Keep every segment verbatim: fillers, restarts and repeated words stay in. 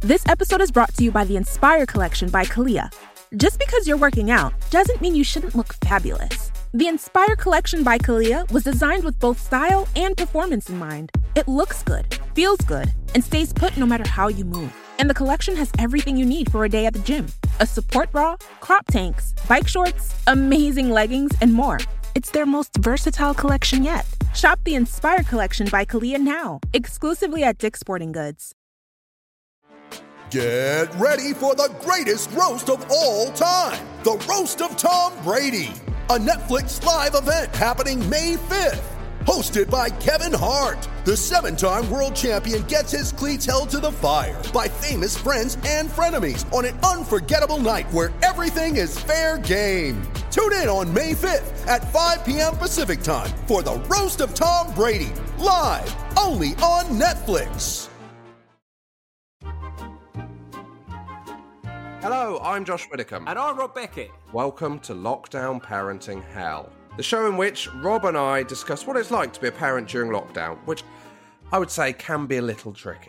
This episode is brought to you by the Inspire Collection by Kalia. Just because you're working out doesn't mean you shouldn't look fabulous. The Inspire Collection by Kalia was designed with both style and performance in mind. It looks good, feels good, and stays put no matter how you move. And the collection has everything you need for a day at the gym. A support bra, crop tanks, bike shorts, amazing leggings, and more. It's their most versatile collection yet. Shop the Inspire Collection by Kalia now, exclusively at Dick's Sporting Goods. Get ready for the greatest roast of all time, the Roast of Tom Brady, a Netflix live event happening May fifth. Hosted by Kevin Hart, the seven-time world champion gets his cleats held to the fire by famous friends and frenemies on an unforgettable night where everything is fair game. Tune in on May fifth at five p.m. Pacific time for the Roast of Tom Brady, live only on Netflix. Hello, I'm Josh Widdicombe. And I'm Rob Beckett. Welcome to Lockdown Parenting Hell, the show in which Rob and I discuss what it's like to be a parent during lockdown, which I would say can be a little tricky.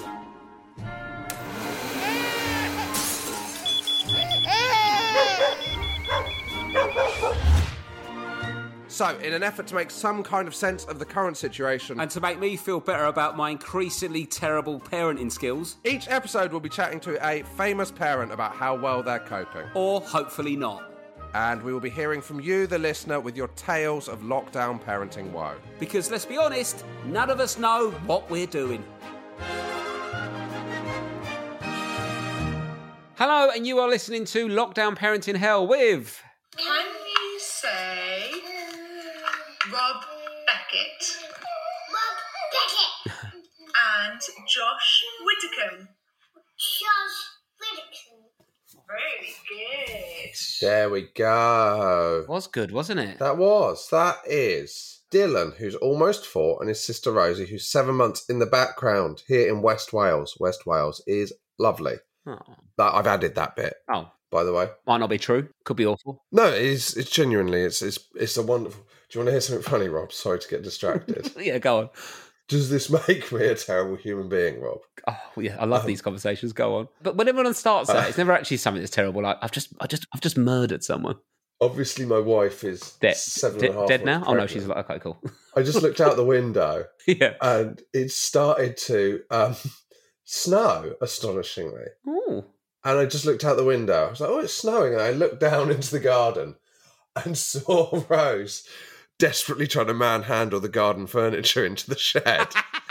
So, in an effort to make some kind of sense of the current situation, and to make me feel better about my increasingly terrible parenting skills, each episode will be chatting to a famous parent about how well they're coping. Or hopefully not. And we will be hearing from you, the listener, with your tales of lockdown parenting woe. Because let's be honest, none of us know what we're doing. Hello, and you are listening to Lockdown Parenting Hell with... Can you say Rob Beckett? Rob Beckett! And Josh Widdicombe. Josh Widdicombe. Very good. There we go. Was good, wasn't it? That was. That is Dylan, who's almost four, and his sister Rosie, who's seven months in the background here in West Wales. West Wales is lovely. Oh. That I've added that bit. Oh. By the way. Might not be true. Could be awful. No, it is, it's genuinely, it's, it's, it's a wonderful... Do you want to hear something funny, Rob? Sorry to get distracted. Yeah, go on. Does this make me a terrible human being, Rob? Oh yeah, I love um, these conversations. Go on. But when everyone starts that, uh, it's never actually something that's terrible. Like I've just, I just, I've just murdered someone. Obviously, my wife is dead. seven De- and a half. Dead now? Pregnant. Oh no, she's like okay, cool. I just looked out the window. Yeah, and it started to um, snow. Astonishingly. Ooh. And I just looked out the window. I was like, "Oh, it's snowing!" And I looked down into the garden and saw Rose desperately trying to manhandle the garden furniture into the shed.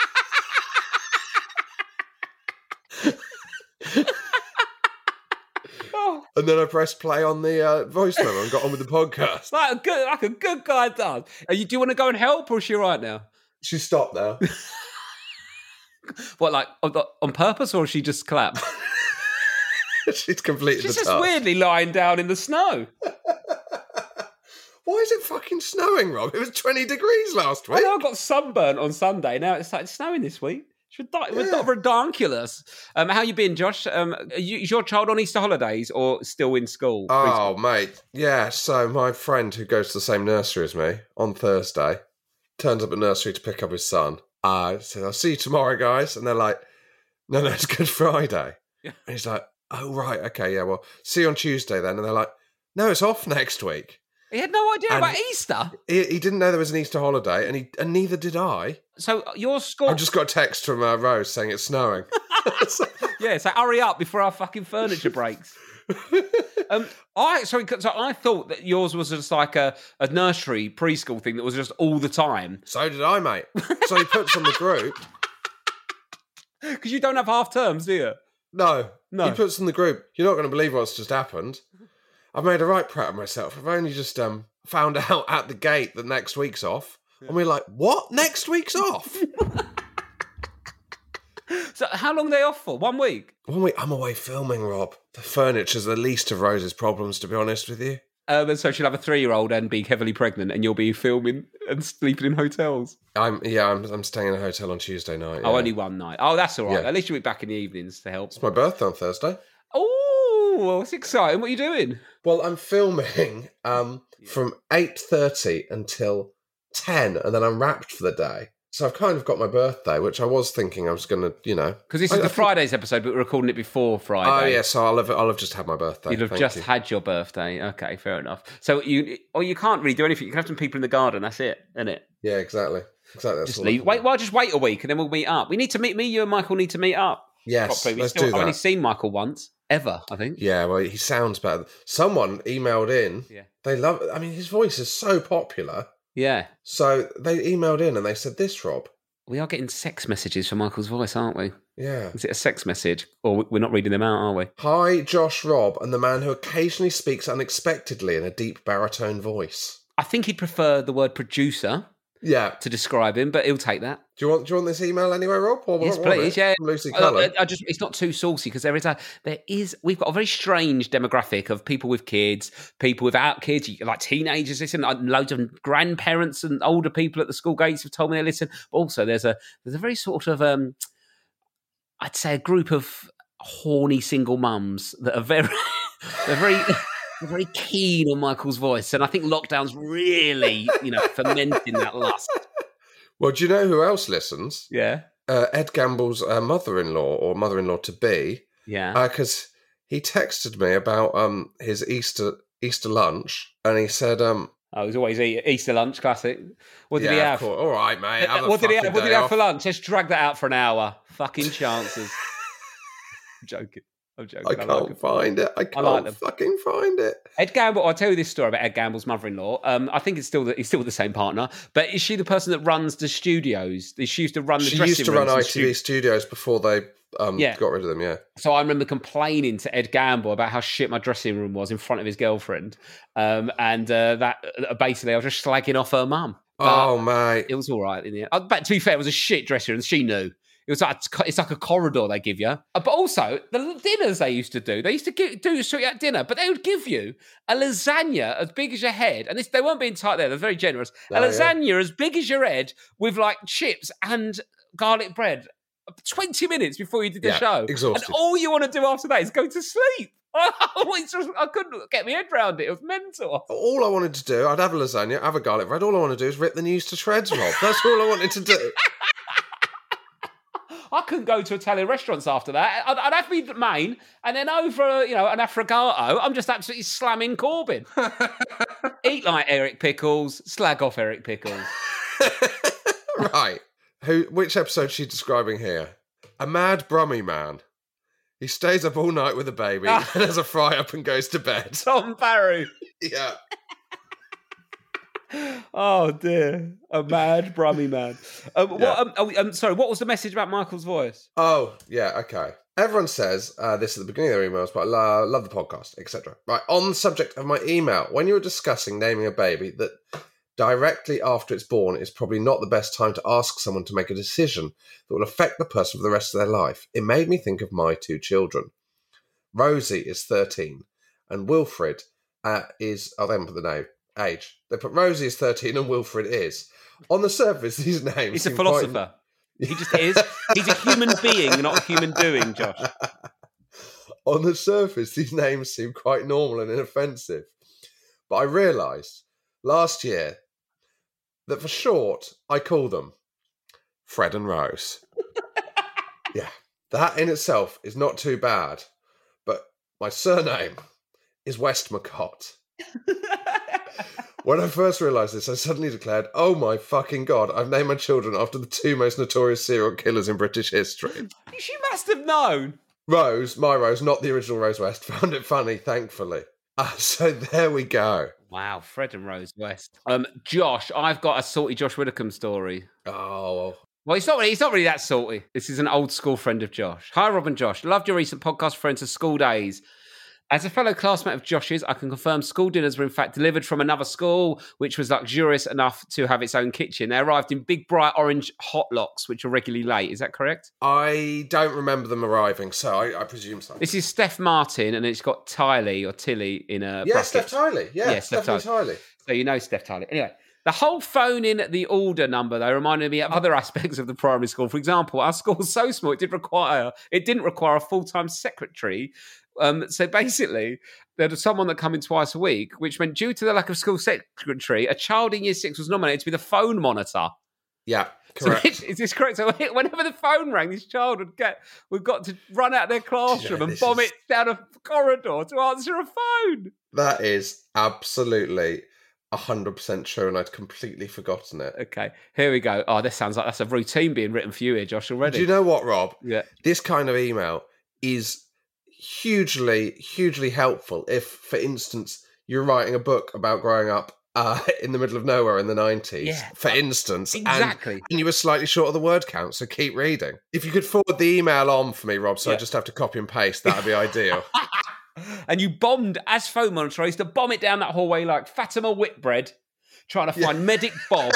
And then I pressed play on the uh, voice memo and got on with the podcast. Like a good, like a good guy does. Are you, do you want to go and help, or is she right now? She stopped now. What, like on, on purpose, or she just clapped? She's completed She's the just task. weirdly lying down in the snow. Why is it fucking snowing, Rob? It was twenty degrees last week. I know I got sunburnt on Sunday. Now it's started snowing this week. It's Yeah. ridiculous. Um, how you been, Josh? Um, are you, is your child on Easter holidays or still in school? Oh, mate. Yeah, so my friend who goes to the same nursery as me on Thursday turns up at nursery to pick up his son. I said, I'll see you tomorrow, guys. And they're like, no, no, it's Good Friday. Yeah. And he's like, oh, right, okay, yeah, well, see you on Tuesday then. And they're like, no, it's off next week. He had no idea And about Easter. He, he didn't know there was an Easter holiday, and he and neither did I. So your school... I've just got a text from uh, Rose saying it's snowing. Yeah, so hurry up before our fucking furniture breaks. um, I sorry, so I thought that yours was just like a, a nursery preschool thing that was just all the time. So did I, mate. So he puts on the group. Because you don't have half terms, do you? No, No. He puts in the group. You're not going to believe what's just happened. I've made a right prat of myself. I've only just um found out at the gate that next week's off. Yeah. And we're like, what? Next week's off? So how long are they off for? One week? One week. I'm away filming, Rob. The furniture's the least of Rose's problems, to be honest with you. Um, and so she'll have a three-year-old and be heavily pregnant, and you'll be filming and sleeping in hotels. I'm yeah. I'm I'm staying in a hotel on Tuesday night. Yeah. Oh, only one night. Oh, that's all right. Yeah. At least you'll be back in the evenings to help. It's my birthday on Thursday. Oh, well, it's exciting. What are you doing? Well, I'm filming um, from eight thirty until ten, and then I'm wrapped for the day. So I've kind of got my birthday, which I was thinking I was going to, you know. Because this I- is I the think- Friday's episode, but we're recording it before Friday. Oh, yeah, so I'll have, I'll have just had my birthday. You'll have Thank just you. had your birthday. Okay, fair enough. So you, or you can't really do anything. You can have some people in the garden. That's it, isn't it? Yeah, exactly. Exactly. That's Just all I leave. can Wait, do. well, just wait a week and then we'll meet up. We need to meet. Me, you, and Michael need to meet up. Yes, properly. We let's still, do I've only that. seen Michael once, ever. I think. Yeah, well, he sounds better. Someone emailed in. Yeah. They love I mean, his voice is so popular. Yeah. So they emailed in and they said, this, Rob. We are getting sex messages from Michael's voice, aren't we? Yeah. Is it a sex message, or we're not reading them out, are we? Hi, Josh Rob, and the man who occasionally speaks unexpectedly in a deep baritone voice. I think he'd prefer the word producer Yeah. to describe him, but he'll take that. Do you want do you want this email anyway, Rob? Or Yes, what- what please. is it? Yeah, From Lucy I, Cullen. I, I just it's not too saucy because there is a there is we've got a very strange demographic of people with kids, people without kids, like teenagers listen, like loads of grandparents and older people at the school gates have told me they listen. But also there's a there's a very sort of um, I'd say a group of horny single mums that are very they're very. They're very keen on Michael's voice, and I think lockdown's really, you know, fermenting that lust. Well, do you know who else listens? Yeah, Uh, Ed Gamble's uh, mother-in-law or mother-in-law to be, yeah. because he texted me about um his Easter Easter lunch, and he said, um, Oh, it was always e- Easter lunch, classic. What did yeah, he of have? course. All right, mate. Have a What did he fucking have? What did day he have off. for lunch? Let's drag that out for an hour. Fucking chances. I'm joking. I'm joking. I I can't like him. find it. I can't like them. fucking find it. Ed Gamble. I'll tell you this story about Ed Gamble's mother-in-law. Um, I think it's still the, he's still with the same partner, but is she the person that runs the studios? She used to run the She dressing used to run rooms and I T V stu- Studios before they um, Yeah. got rid of them, yeah. So I remember complaining to Ed Gamble about how shit my dressing room was in front of his girlfriend, um, and uh, that uh, basically I was just slagging off her mum. But Oh, mate. it was all right in the end. Uh, But to be fair, it was a shit dressing room. She knew. It was like it's like a corridor they give you. Uh, But also the dinners they used to do. They used to give, do sweet at dinner, but they would give you a lasagna as big as your head. And this, they weren't being tight there. They're very generous. Oh, a yeah. lasagna as big as your head with like chips and garlic bread. Twenty minutes before you did the Yeah, show, exhausted. and all you want to do after that is go to sleep. It's just, I couldn't get my head around it. It was mental. All I wanted to do, I'd have a lasagna, have a garlic bread. All I want to do is rip the news to shreds, Rob. That's all I wanted to do. I couldn't go to Italian restaurants after that. I'd, I'd have to be Maine, and then over, you know, an affogato. I'm just absolutely slamming Corbyn. Eat like Eric Pickles, slag off Eric Pickles. Right. Who? Which episode is she describing here? A mad Brummy man. He stays up all night with a baby and has a fry up and goes to bed. Tom Barrow. Yeah. Oh dear, a mad Brummy man. Um, Yeah. What? Um, oh, um, sorry, what was the message about Michael's voice? Oh, yeah, okay. Everyone says uh, this at the beginning of their emails, but I lo- love the podcast, et cetera. Right, on the subject of my email, when you were discussing naming a baby, that directly after it's born is probably not the best time to ask someone to make a decision that will affect the person for the rest of their life. It made me think of my two children. Rosie is thirteen, and Wilfred uh, is, oh, they haven't put the name, age. They put Rosie is thirteen and Wilfred is. On the surface, these names He's a seem quite- philosopher. He just is. He's a human being, not a human doing, Josh. On the surface, these names seem quite normal and inoffensive. But I realised last year that for short, I call them Fred and Rose. Yeah, that in itself is not too bad. But my surname is Westmacott. When I first realised this, I suddenly declared, oh my fucking God, I've named my children after the two most notorious serial killers in British history. She must have known. Rose, my Rose, not the original Rose West, found it funny, thankfully. Uh, so there we go. Wow, Fred and Rose West. Um, Josh, I've got a salty Josh Widdicombe story. Oh, Well, he's not really, he's not really that salty. This is an old school friend of Josh. Hi, Rob and Josh. Loved your recent podcast, Friends of School Days. As a fellow classmate of Josh's, I can confirm school dinners were in fact delivered from another school, which was luxurious enough to have its own kitchen. They arrived in big, bright orange hot locks, which were regularly late. Is that correct? I don't remember them arriving, so I, I presume so. This is Steph Martin, and it's got Tiley or Tilly in a yeah, bracket. Steph Tiley. Yeah, Yeah, Steph Stephanie Tiley. So you know Steph Tiley. Anyway, the whole phone in the order number, though, reminded me of other aspects of the primary school. For example, our school was so small, it did require it didn't require a full-time secretary. Um, so basically, there was someone that come in twice a week, which meant due to the lack of school secretary, a child in year six was nominated to be the phone monitor. Yeah, So correct. Mitch, is this correct? So whenever the phone rang, this child would get, we've got to run out of their classroom know, and this bomb is- it down a corridor to answer a phone. That is absolutely one hundred percent true, and I'd completely forgotten it. Okay, here we go. Oh, this sounds like that's a routine being written for you here, Josh, already. Do you know what, Rob? Yeah. This kind of email is hugely, hugely helpful if, for instance, you're writing a book about growing up uh, in the middle of nowhere in the nineties, Yeah. for instance. and- Exactly. And, you were slightly short of the word count, so keep reading. If you could forward the email on for me, Rob, so Yeah. I just have to copy and paste, that would be ideal. And you bombed, as phone monitor, I used to bomb it down that hallway like Fatima Whitbread, trying to find Medic Bob.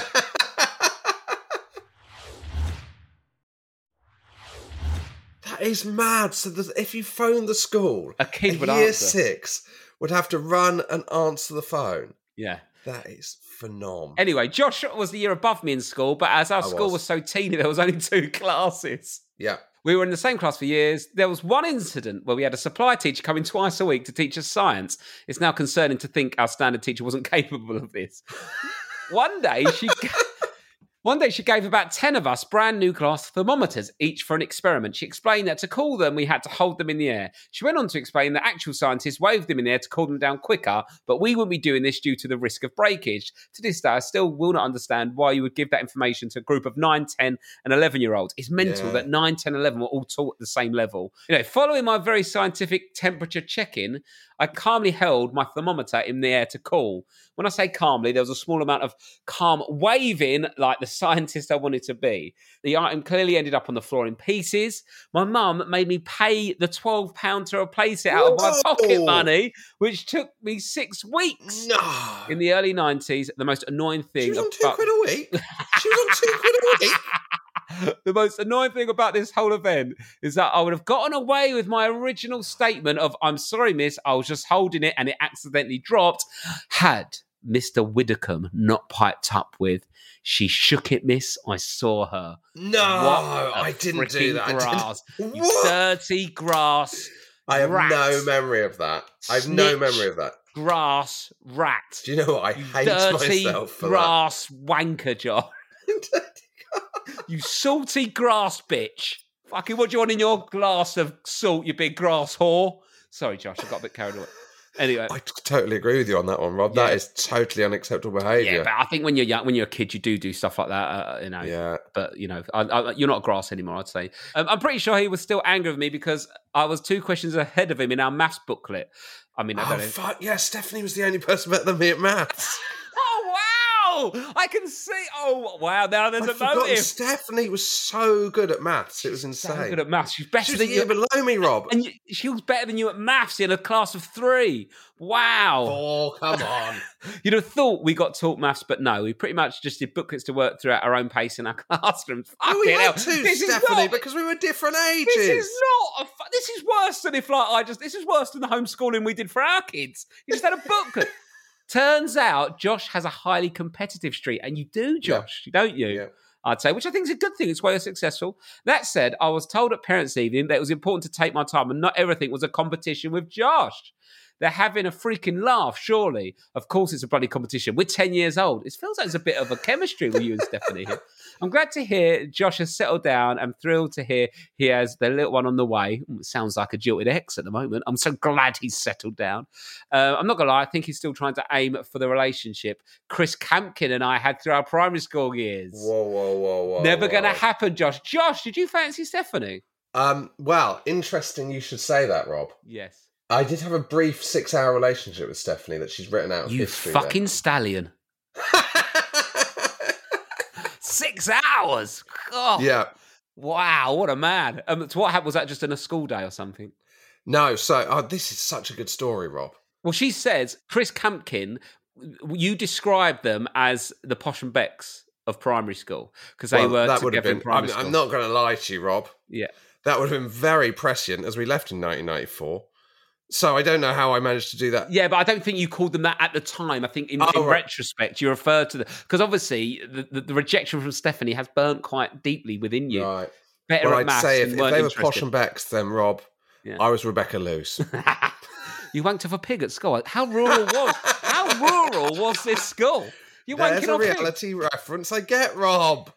That is mad. So there's- if you phone the school, A kid a would year answer. six would have to run and answer the phone. Yeah. That is phenomenal. Anyway, Josh was the year above me in school, but as our I school was. was so teeny, there was only two classes. Yeah. We were in the same class for years. There was one incident where we had a supply teacher coming twice a week to teach us science. It's now concerning to think our standard teacher wasn't capable of this. One day she One day she gave about ten of us brand new glass thermometers, each for an experiment. She explained that to cool them, we had to hold them in the air. She went on to explain that actual scientists waved them in the air to cool them down quicker, but we wouldn't be doing this due to the risk of breakage. To this day, I still will not understand why you would give that information to a group of nine, ten and eleven-year-olds. It's mental Yeah. that nine, ten, eleven were all taught at the same level. You know, following my very scientific temperature check-in, I calmly held my thermometer in the air to cool. When I say calmly, there was a small amount of calm waving like the scientist I wanted to be. The item clearly ended up on the floor in pieces. My mum made me pay the twelve pounds to replace it out of my Whoa! pocket money, which took me six weeks. No. In the early nineties, the most annoying thing She was on two about- quid a week. She was on two quid a week. the most annoying thing about this whole event is that I would have gotten away with my original statement of, I'm sorry, miss, I was just holding it and it accidentally dropped, had Mister Widdicombe not piped up with, she shook it, miss, I saw her. No, What a I didn't do freaking that. I Grass. didn't- You What? dirty grass. I have rat. no memory of that. I have no Snitch. memory of that. Grass rat. Do you know what? I You hate dirty myself for grass wanker, John. that. You salty grass bitch. Fucking what do you want in your glass of salt, you big grass whore? Sorry, Josh, I got a bit carried away. Anyway. I t- totally agree with you on that one, Rob. Yeah. That is totally unacceptable Yeah, behaviour. but I think when you're young, when you're a kid, you do do stuff like that, uh, you know. Yeah. But you know, I, I, you're not grass anymore. I'd say. Um, I'm pretty sure he was still angry with me because I was two questions ahead of him in our maths booklet. I mean, I Oh, don't know. fuck. Yeah, Stephanie was the only person better than me at maths. Oh wow! I can see. Oh wow! Now there's I'd a forgotten motive. Stephanie was so good at maths. It was insane. So good at maths. She's better She was than the year you. below me, Rob. And you, she was better than you at maths in a class of three. Wow. Oh, come on. You'd have thought we got taught maths, but no, we pretty much just did booklets to work through at our own pace in our classrooms. Oh, we Fucking had hell. to, This is Stephanie, not- because we were different ages. This is not. A fu- this is worse than if, like, I just. This is worse than the homeschooling we did for our kids. You just had a booklet. Turns out Josh has a highly competitive streak, and you do, Josh, don't you? Yeah. I'd say, which I think is a good thing. It's why you're successful. That said, I was told at Parents' Evening that it was important to take my time, and not everything was a competition with Josh. They're having a freaking laugh, surely. Of course, it's a bloody competition. We're ten years old. It feels like there's a bit of a chemistry with you and Stephanie here. I'm glad to hear Josh has settled down. I'm thrilled to hear he has the little one on the way. It sounds like a jilted ex at the moment. I'm so glad he's settled down. Uh, I'm not going to lie. I think he's still trying to aim for the relationship Chris Campkin and I had through our primary school years. Whoa, whoa, whoa, whoa. Never whoa. going to happen, Josh. Josh, did you fancy Stephanie? Um, well, interesting you should say that, Rob. Yes. I did have a brief six-hour relationship with Stephanie that she's written out of You history. fucking stallion. Six hours. God. Yeah. Wow, what a man. Um, so what happened? Was that just in a school day or something? No, so oh, this is such a good story, Rob. Well, she says, Chris Campkin, you described them as the Posh and Becks of primary school because they Well, were that would have together in been. primary I'm, school. I'm not going to lie to you, Rob. Yeah. That would have been very prescient as we left in nineteen ninety-four. So I don't know how I managed to do that. Yeah, but I don't think you called them that at the time. I think in, Oh, in right. retrospect, you referred to them because obviously the, the, the rejection from Stephanie has burnt quite deeply within you. Right. Better Well, at I'd maths say if, and if weren't they were interested. Posh and Becks, then Rob, Yeah. I was Rebecca Luce. You wanked off a pig at school. How rural was? How rural was this school? You're There's wanking a off him. reality reference I get, Rob.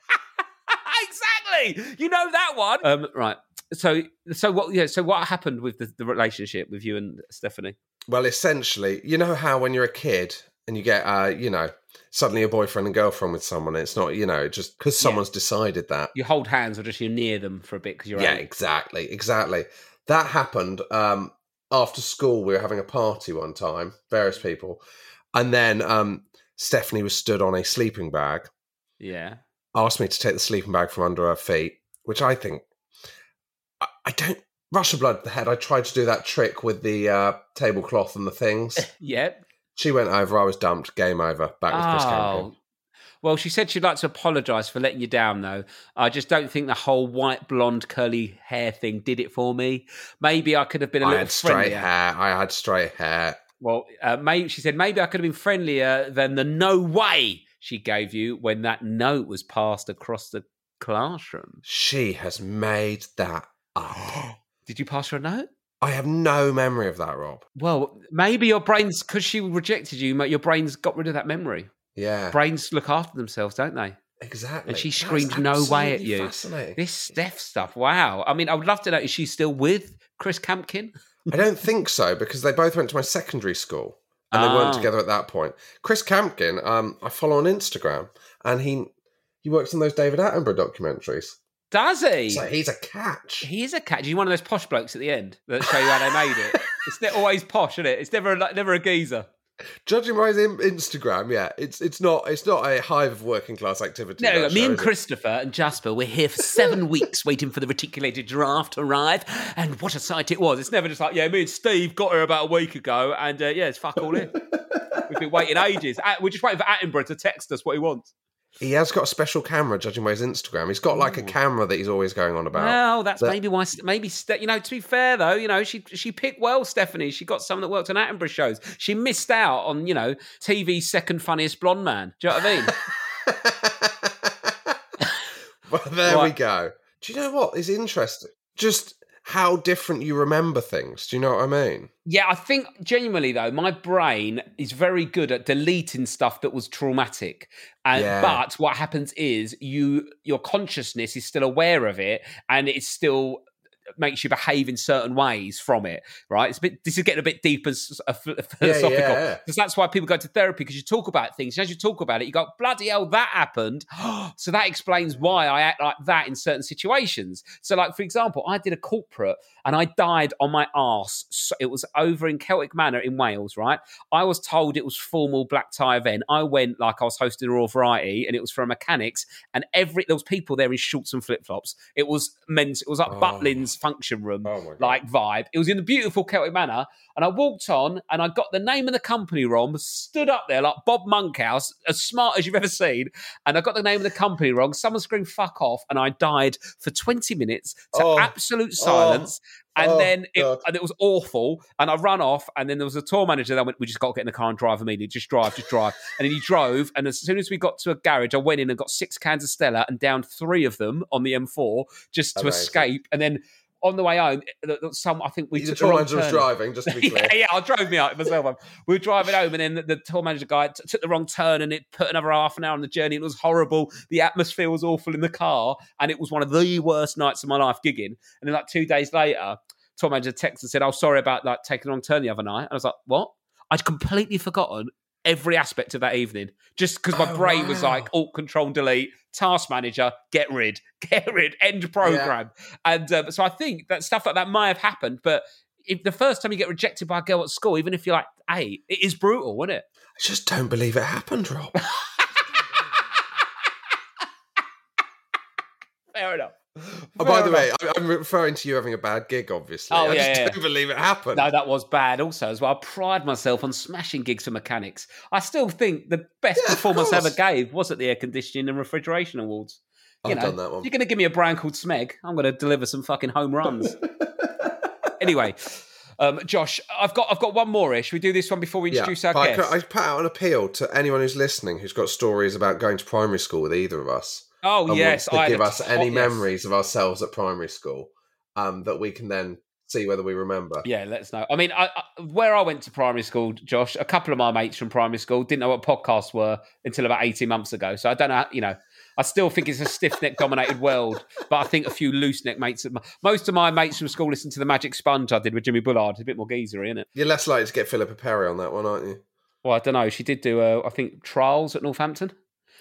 Exactly. You know that one. Um, right. So, so what? Yeah. So, what happened with the, the relationship with you and Stephanie? Well, essentially, you know how when you're a kid and you get, uh, you know, suddenly a boyfriend and girlfriend with someone, it's not, you know, just because someone's yeah. decided that. You hold hands or just you're near them for a bit because you're Yeah, out. exactly, exactly. That happened um, after school. We were having a party one time, various people, and then um, Stephanie was stood on a sleeping bag. Yeah. Asked me to take the sleeping bag from under her feet, which I think I, I don't rush of blood to the head. I tried to do that trick with the uh, tablecloth and the things. Yep. She went over. I was dumped. Game over. Back with Chris Campion. Well, she said she'd like to apologise for letting you down, though. I just don't think the whole white, blonde, curly hair thing did it for me. Maybe I could have been a I little had straight friendlier. hair. I had straight hair. Well, uh, maybe she said maybe I could have been friendlier than the no way she gave you when that note was passed across the classroom. She has made that up. Did you pass her a note? I have no memory of that, Rob. Well, maybe your brains, because she rejected you, your brains got rid of that memory. Yeah. Brains look after themselves, don't they? Exactly. And she screamed no way at you. Fascinating. This Steph stuff, wow. I mean, I would love to know, is she still with Chris Campkin? I don't think so, because they both went to my secondary school and they Oh. weren't together at that point. Chris Campkin, um, I follow on Instagram, and he he works on those David Attenborough documentaries. Does he? So he's a catch. He is a catch. He's one of those posh blokes at the end that show you how they made it. It's ne- always posh, isn't it? It's never a, never a geezer. Judging by his in- Instagram, yeah, it's it's not it's not a hive of working class activity. No, that me show, and is it? Christopher and Jasper, we're here for seven weeks waiting for the reticulated giraffe to arrive, and what a sight it was. It's never just like, yeah, me and Steve got here about a week ago, and uh, yeah, it's fuck all in. We've been waiting ages. At- We're just waiting for Attenborough to text us what he wants. He has got a special camera, judging by his Instagram. He's got like a camera that he's always going on about. Well, that's that- maybe why. Maybe Ste- you know. To be fair, though, you know, she she picked well. Stephanie, she got someone that worked on Attenborough shows. She missed out on, you know, T V's second funniest blonde man. Do you know what I mean? Well, there Right. we go. Do you know what is interesting? Just how different you remember things. Do you know what I mean? Yeah, I think genuinely though, my brain is very good at deleting stuff that was traumatic. And Yeah. but what happens is you your consciousness is still aware of it, and it's still makes you behave in certain ways from it, right? It's a bit. This is getting a bit deep as uh, philosophical, yeah. because that's why people go to therapy, because you talk about things, and as you talk about it, you go, "Bloody hell, that happened." So that explains why I act like that in certain situations. So, like for example, I did a corporate, and I died on my arse. So it was over in Celtic Manor in Wales, right? I was told it was formal black tie event. I went like I was hosting a Royal Variety, and it was for a mechanics, and every there was people there in shorts and flip flops. It was men's. It was like Oh. Butlins function room Oh my God. like vibe. It was in the beautiful Celtic Manor, and I walked on, and I got the name of the company wrong. Stood up there like Bob Monkhouse, as smart as you've ever seen, and I got the name of the company wrong. Someone screamed "fuck off," and I died for twenty minutes to Oh. absolute silence. And Oh, then it, God. and it was awful. And I ran off. And then there was a tour manager that went, "We just got to get in the car and drive immediately. Just drive, just drive." And then he drove. And as soon as we got to a garage, I went in and got six cans of Stella and downed three of them on the M four just to Amazing. escape. And then on the way home, some I think we The took the tour wrong manager was turn. driving, just to be clear. yeah, yeah, I drove me out myself. We were driving home, and then the, the tour manager guy t- took the wrong turn, and it put another half an hour on the journey. It was horrible. The atmosphere was awful in the car, and it was one of the worst nights of my life gigging. And then, like two days later, tour manager texted and said, "Oh, sorry about like taking the wrong turn the other night." And I was like, "What?" I'd completely forgotten every aspect of that evening, just because my Oh, brain was wow. like alt control delete, task manager, get rid, get rid, end program. And um, so I think that stuff like that might have happened, but if the first time you get rejected by a girl at school, even if you're like eight, it is brutal, isn't it? I just don't believe it happened, Rob. Fair enough. Oh, by Fair the way, enough. I- I'm referring to you having a bad gig, obviously. Oh, I yeah, just yeah. don't believe it happened. No, that was bad also as well. I pride myself on smashing gigs for mechanics. I still think the best Yeah, of performance I ever course. gave was at the Air Conditioning and Refrigeration Awards. You I've know, done that one. if you're going to give me a brand called Smeg, I'm going to deliver some fucking home runs. Anyway, um, Josh, I've got I've got one more ish. We do this one before we introduce our but I, guest. could- I put out an appeal to anyone who's listening who's got stories about going to primary school with either of us. oh and yes, wants to I give had a us top- any yes. memories of ourselves at primary school um, that we can then see whether we remember. Yeah, let us know. I mean, I, I, where I went to primary school, Josh, a couple of my mates from primary school didn't know what podcasts were until about eighteen months ago. So I don't know, how, you know, I still think it's a stiff-neck dominated world, but I think a few loose-neck mates. Most of my mates from school listened to the Magic Sponge I did with Jimmy Bullard. It's a bit more geezery, isn't it? You're less likely to get Philippa Perry on that one, aren't you? Well, I don't know. She did do, uh, I think, trials at Northampton.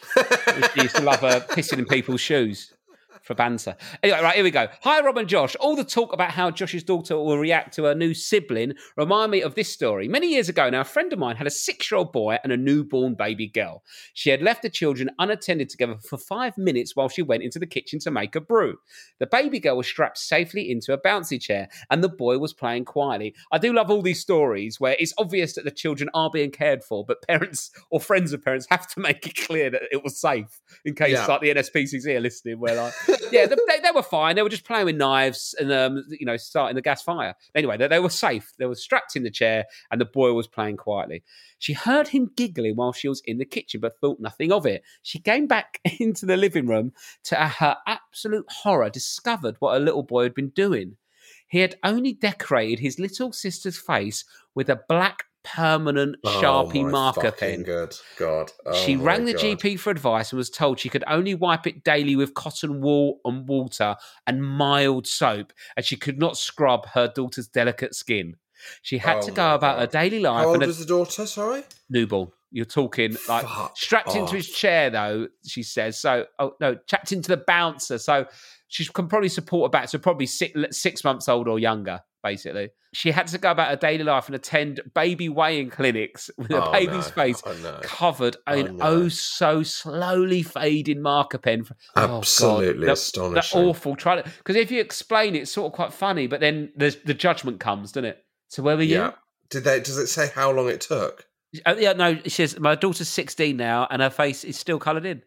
She used to love uh, pissing in people's shoes for banter. Anyway, right, here we go. Hi, Rob and Josh. All the talk about how Josh's daughter will react to her new sibling remind me of this story. Many years ago now, a friend of mine had a six-year-old boy and a newborn baby girl. She had left the children unattended together for five minutes while she went into the kitchen to make a brew. The baby girl was strapped safely into a bouncy chair and the boy was playing quietly. I do love all these stories where it's obvious that the children are being cared for, but parents or friends of parents have to make it clear that it was safe in case Yeah. like the N S P C C are listening. Where like, yeah, they, they were fine. They were just playing with knives and, um, you know, starting the gas fire. Anyway, they, they were safe. They were strapped in the chair and the boy was playing quietly. She heard him giggling while she was in the kitchen, but thought nothing of it. She came back into the living room to her absolute horror, discovered what her little boy had been doing. He had only decorated his little sister's face with a black permanent Sharpie oh my marker fucking pen. Good God. Oh She my rang the God. G P for advice and was told she could only wipe it daily with cotton wool and water and mild soap, and she could not scrub her daughter's delicate skin. She had Oh to go my about God. her daily life. How old and a was the daughter, sorry? newborn. You're talking like Fuck strapped into off. his chair, though, she says. So, oh no, strapped into the bouncer. So she can probably support her back. So probably six, six months old or younger, basically. She had to go about her daily life and attend baby weighing clinics with her Oh, baby's no. face Oh, no. covered in Oh, no. oh so slowly fading marker pen. Oh, Absolutely God. astonishing. That awful. Try to because if you explain it, it's sort of quite funny, but then there's the judgment comes, doesn't it? So where were you? Yeah. Did they? Does it say how long it took? Oh, yeah, no. She says my daughter's sixteen now, and her face is still coloured in.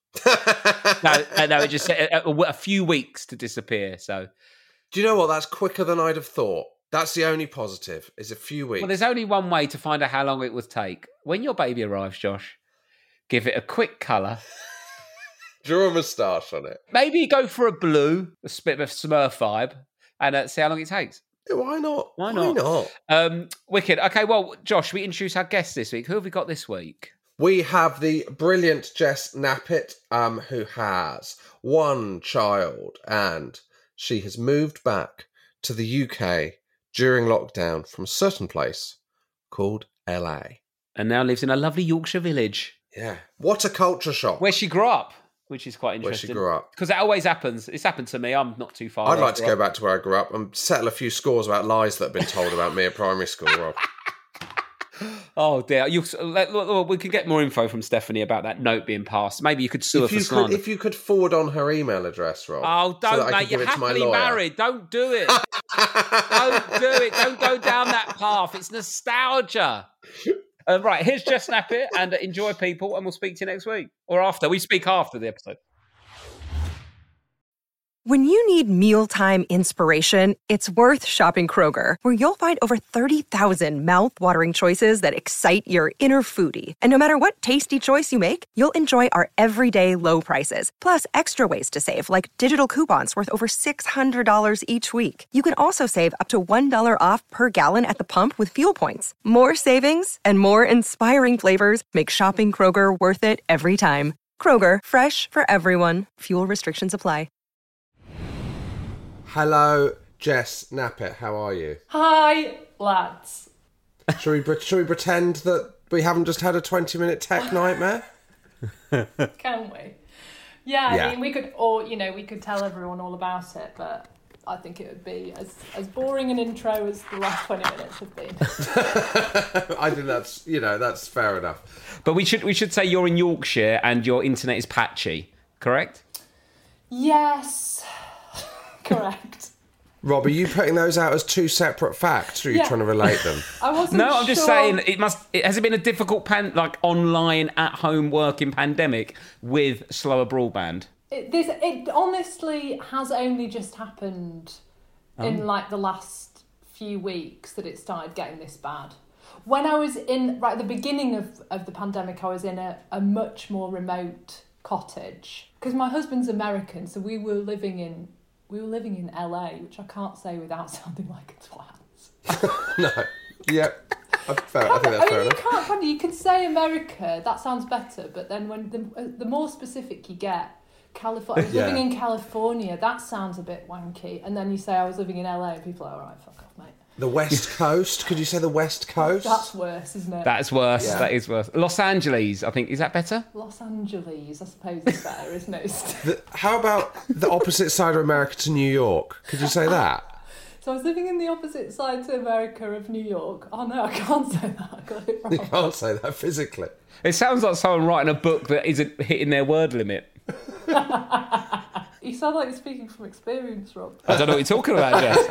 No, no, no, it just said a, a, a few weeks to disappear. So, Do you know what? That's quicker than I'd have thought. That's the only positive. Is a few weeks. well, there's only one way to find out how long it would take. When your baby arrives, Josh, give it a quick colour. Draw a moustache on it. Maybe go for a blue, a bit of a Smurf vibe, and uh, see how long it takes. Yeah, why not? Why not? Why not? Um, wicked. Okay, well, Josh, we introduce our guest this week. Who have we got this week? We have the brilliant Jess Knappett, um, who has one child, and she has moved back to the U K during lockdown from a certain place called L A. And now lives in a lovely Yorkshire village Yeah. What a culture shock. where she grew up, which is quite Where interesting. she grew up. Because that always happens. It's happened to me. I'm not too far. I'd where I like to grew go up. back to where I grew up and settle a few scores about lies that have been told about me at primary school, Rob. Oh dear! You, let, look, we can get more info from Stephanie about that note being passed. Maybe you could sue her If for you, could, slander. if you could forward on her email address, Rob. Oh, so that don't, I mate! could give You're it to my happily lawyer. married. Don't do it. Don't do it. Don't go down that path. It's nostalgia. Uh, right, here's Jess Knappett, and uh, enjoy, people, and we'll speak to you next week or after. We speak after the episode. When you need mealtime inspiration, it's worth shopping Kroger, where you'll find over thirty thousand mouth-watering choices that excite your inner foodie. And no matter what tasty choice you make, you'll enjoy our everyday low prices, plus extra ways to save, like digital coupons worth over six hundred dollars each week. You can also save up to one dollar off per gallon at the pump with fuel points. More savings and more inspiring flavors make shopping Kroger worth it every time. Kroger, fresh for everyone. Fuel restrictions apply. Hello, Jess Knappett. How are you? Hi, lads. Shall we, pre- shall we pretend that we haven't just had a twenty-minute tech nightmare? Can we? Yeah, Yeah. I mean, we could, or, you know, we could tell everyone all about it, but I think it would be as, as boring an intro as the last twenty minutes have been. I think that's, you know, that's fair enough. But we should we should say you're in Yorkshire and your internet is patchy, correct? Yes, correct. Rob, are you putting those out as two separate facts, or are you Yeah. trying to relate them? I wasn't No, I'm just sure- saying it must. It has it been a difficult pan like online at home working pandemic with slower broadband. It, this, it honestly has only just happened Oh. in like the last few weeks that it started getting this bad. When I was in, right at the beginning of, of the pandemic, I was in a, a much more remote cottage because my husband's American, so we were living in we were living in L A, which I can't say without sounding like a twat. No. Yep. I, fair, I think that's I mean, fair you enough. can't, can you? You can say America, that sounds better, but then when the, the more specific you get, California, I was Yeah. living in California, that sounds a bit wanky. And then you say I was living in L A, and people are, all right, fuck off, mate. The West Coast. Could you say the West Coast? That's worse, isn't it? That's worse. Yeah. That is worse. Los Angeles, I think. Is that better? Los Angeles, I suppose, is better, isn't it? The, how about the opposite side of America to New York? Could you say that? So I was living in the opposite side to America of New York. Oh no, I can't say that. I got it You wrong. can't say that physically. It sounds like someone writing a book that isn't hitting their word limit. You sound like you're speaking from experience, Rob. I don't know what you're talking about, Jess.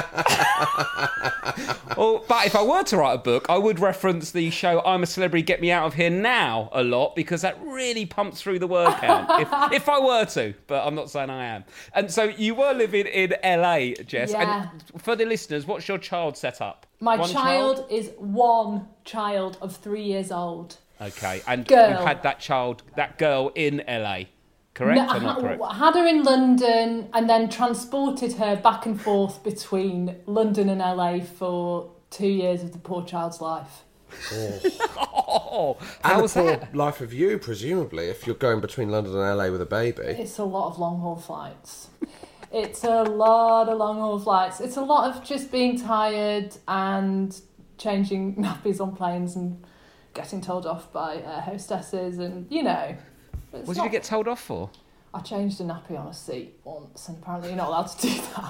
Well, but if I were to write a book, I would reference the show I'm a Celebrity, Get Me Out of Here Now a lot, because that really pumps through the word count. if, if I were to, but I'm not saying I am. And so you were living in L A, Jess. Yeah. And for the listeners, what's your child set up? My One child, is one child of three years old. Okay, and Girl. you've had that child, that girl in L A, correct No, or not correct? I had her in London and then transported her back and forth between London and L A for two years of the poor child's life. Oh, And how the was poor that? life of you, presumably, if you're going between London and L A with a baby. It's a lot of long haul flights. It's a lot of long haul flights. It's a lot of just being tired and changing nappies on planes and getting told off by uh, hostesses and, you know. it's What did not- you get told off for? I changed a nappy on a seat once and apparently you're not allowed to do that.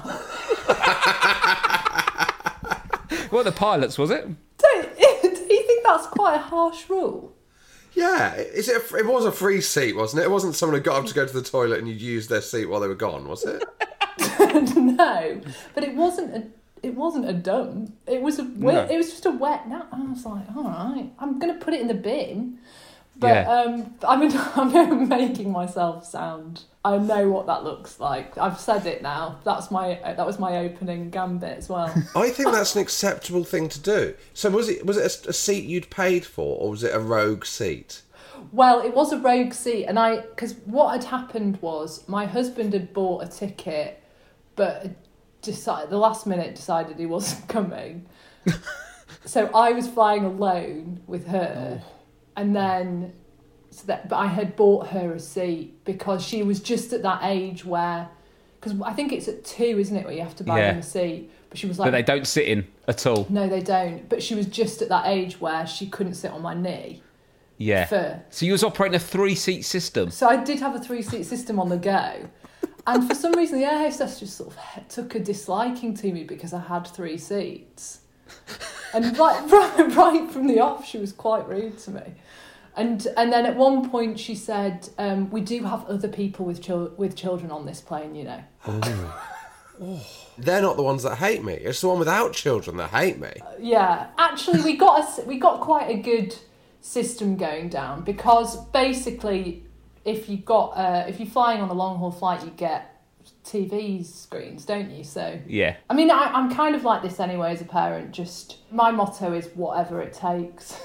What, the pilots, was it? Don't, do you think that's quite a harsh rule? Yeah, is it? A, it was a free seat, wasn't it? It wasn't someone who got up to go to the toilet and you'd use their seat while they were gone, was it? No, but it wasn't a. It wasn't a dump. It was a. Wet, No. It was just a wet nap. And I was like, all right, I'm gonna put it in the bin. But Yeah. um, I mean, I'm making myself sound. I know what that looks like. I've said it now. That's my. That was my opening gambit as well. I think that's an acceptable thing to do. So was it? Was it a, a seat you'd paid for, or was it a rogue seat? Well, it was a rogue seat, and I because what had happened was my husband had bought a ticket, but decided the last minute decided he wasn't coming. So I was flying alone with her, and then so that but I had bought her a seat because she was just at that age where because I think it's at two, isn't it, where you have to buy Yeah. them a seat. But she was like, But they don't sit in at all. no, they don't. But she was just at that age where she couldn't sit on my knee. Yeah. For So you was operating a three-seat system. So I did have a three-seat system on the go. And for some reason, the air hostess just sort of took a disliking to me because I had three seats. And right, right, right from the off, she was quite rude to me. And and then at one point she said, um, we do have other people with chil- with children on this plane, you know. They're not the ones that hate me. It's the one without children that hate me. Yeah, actually, we got a, we got quite a good system going down because basically, if you got uh, if you're flying on a long haul flight, you get T V screens, don't you? So Yeah. I mean, I, I'm kind of like this anyway as a parent. Just my motto is whatever it takes.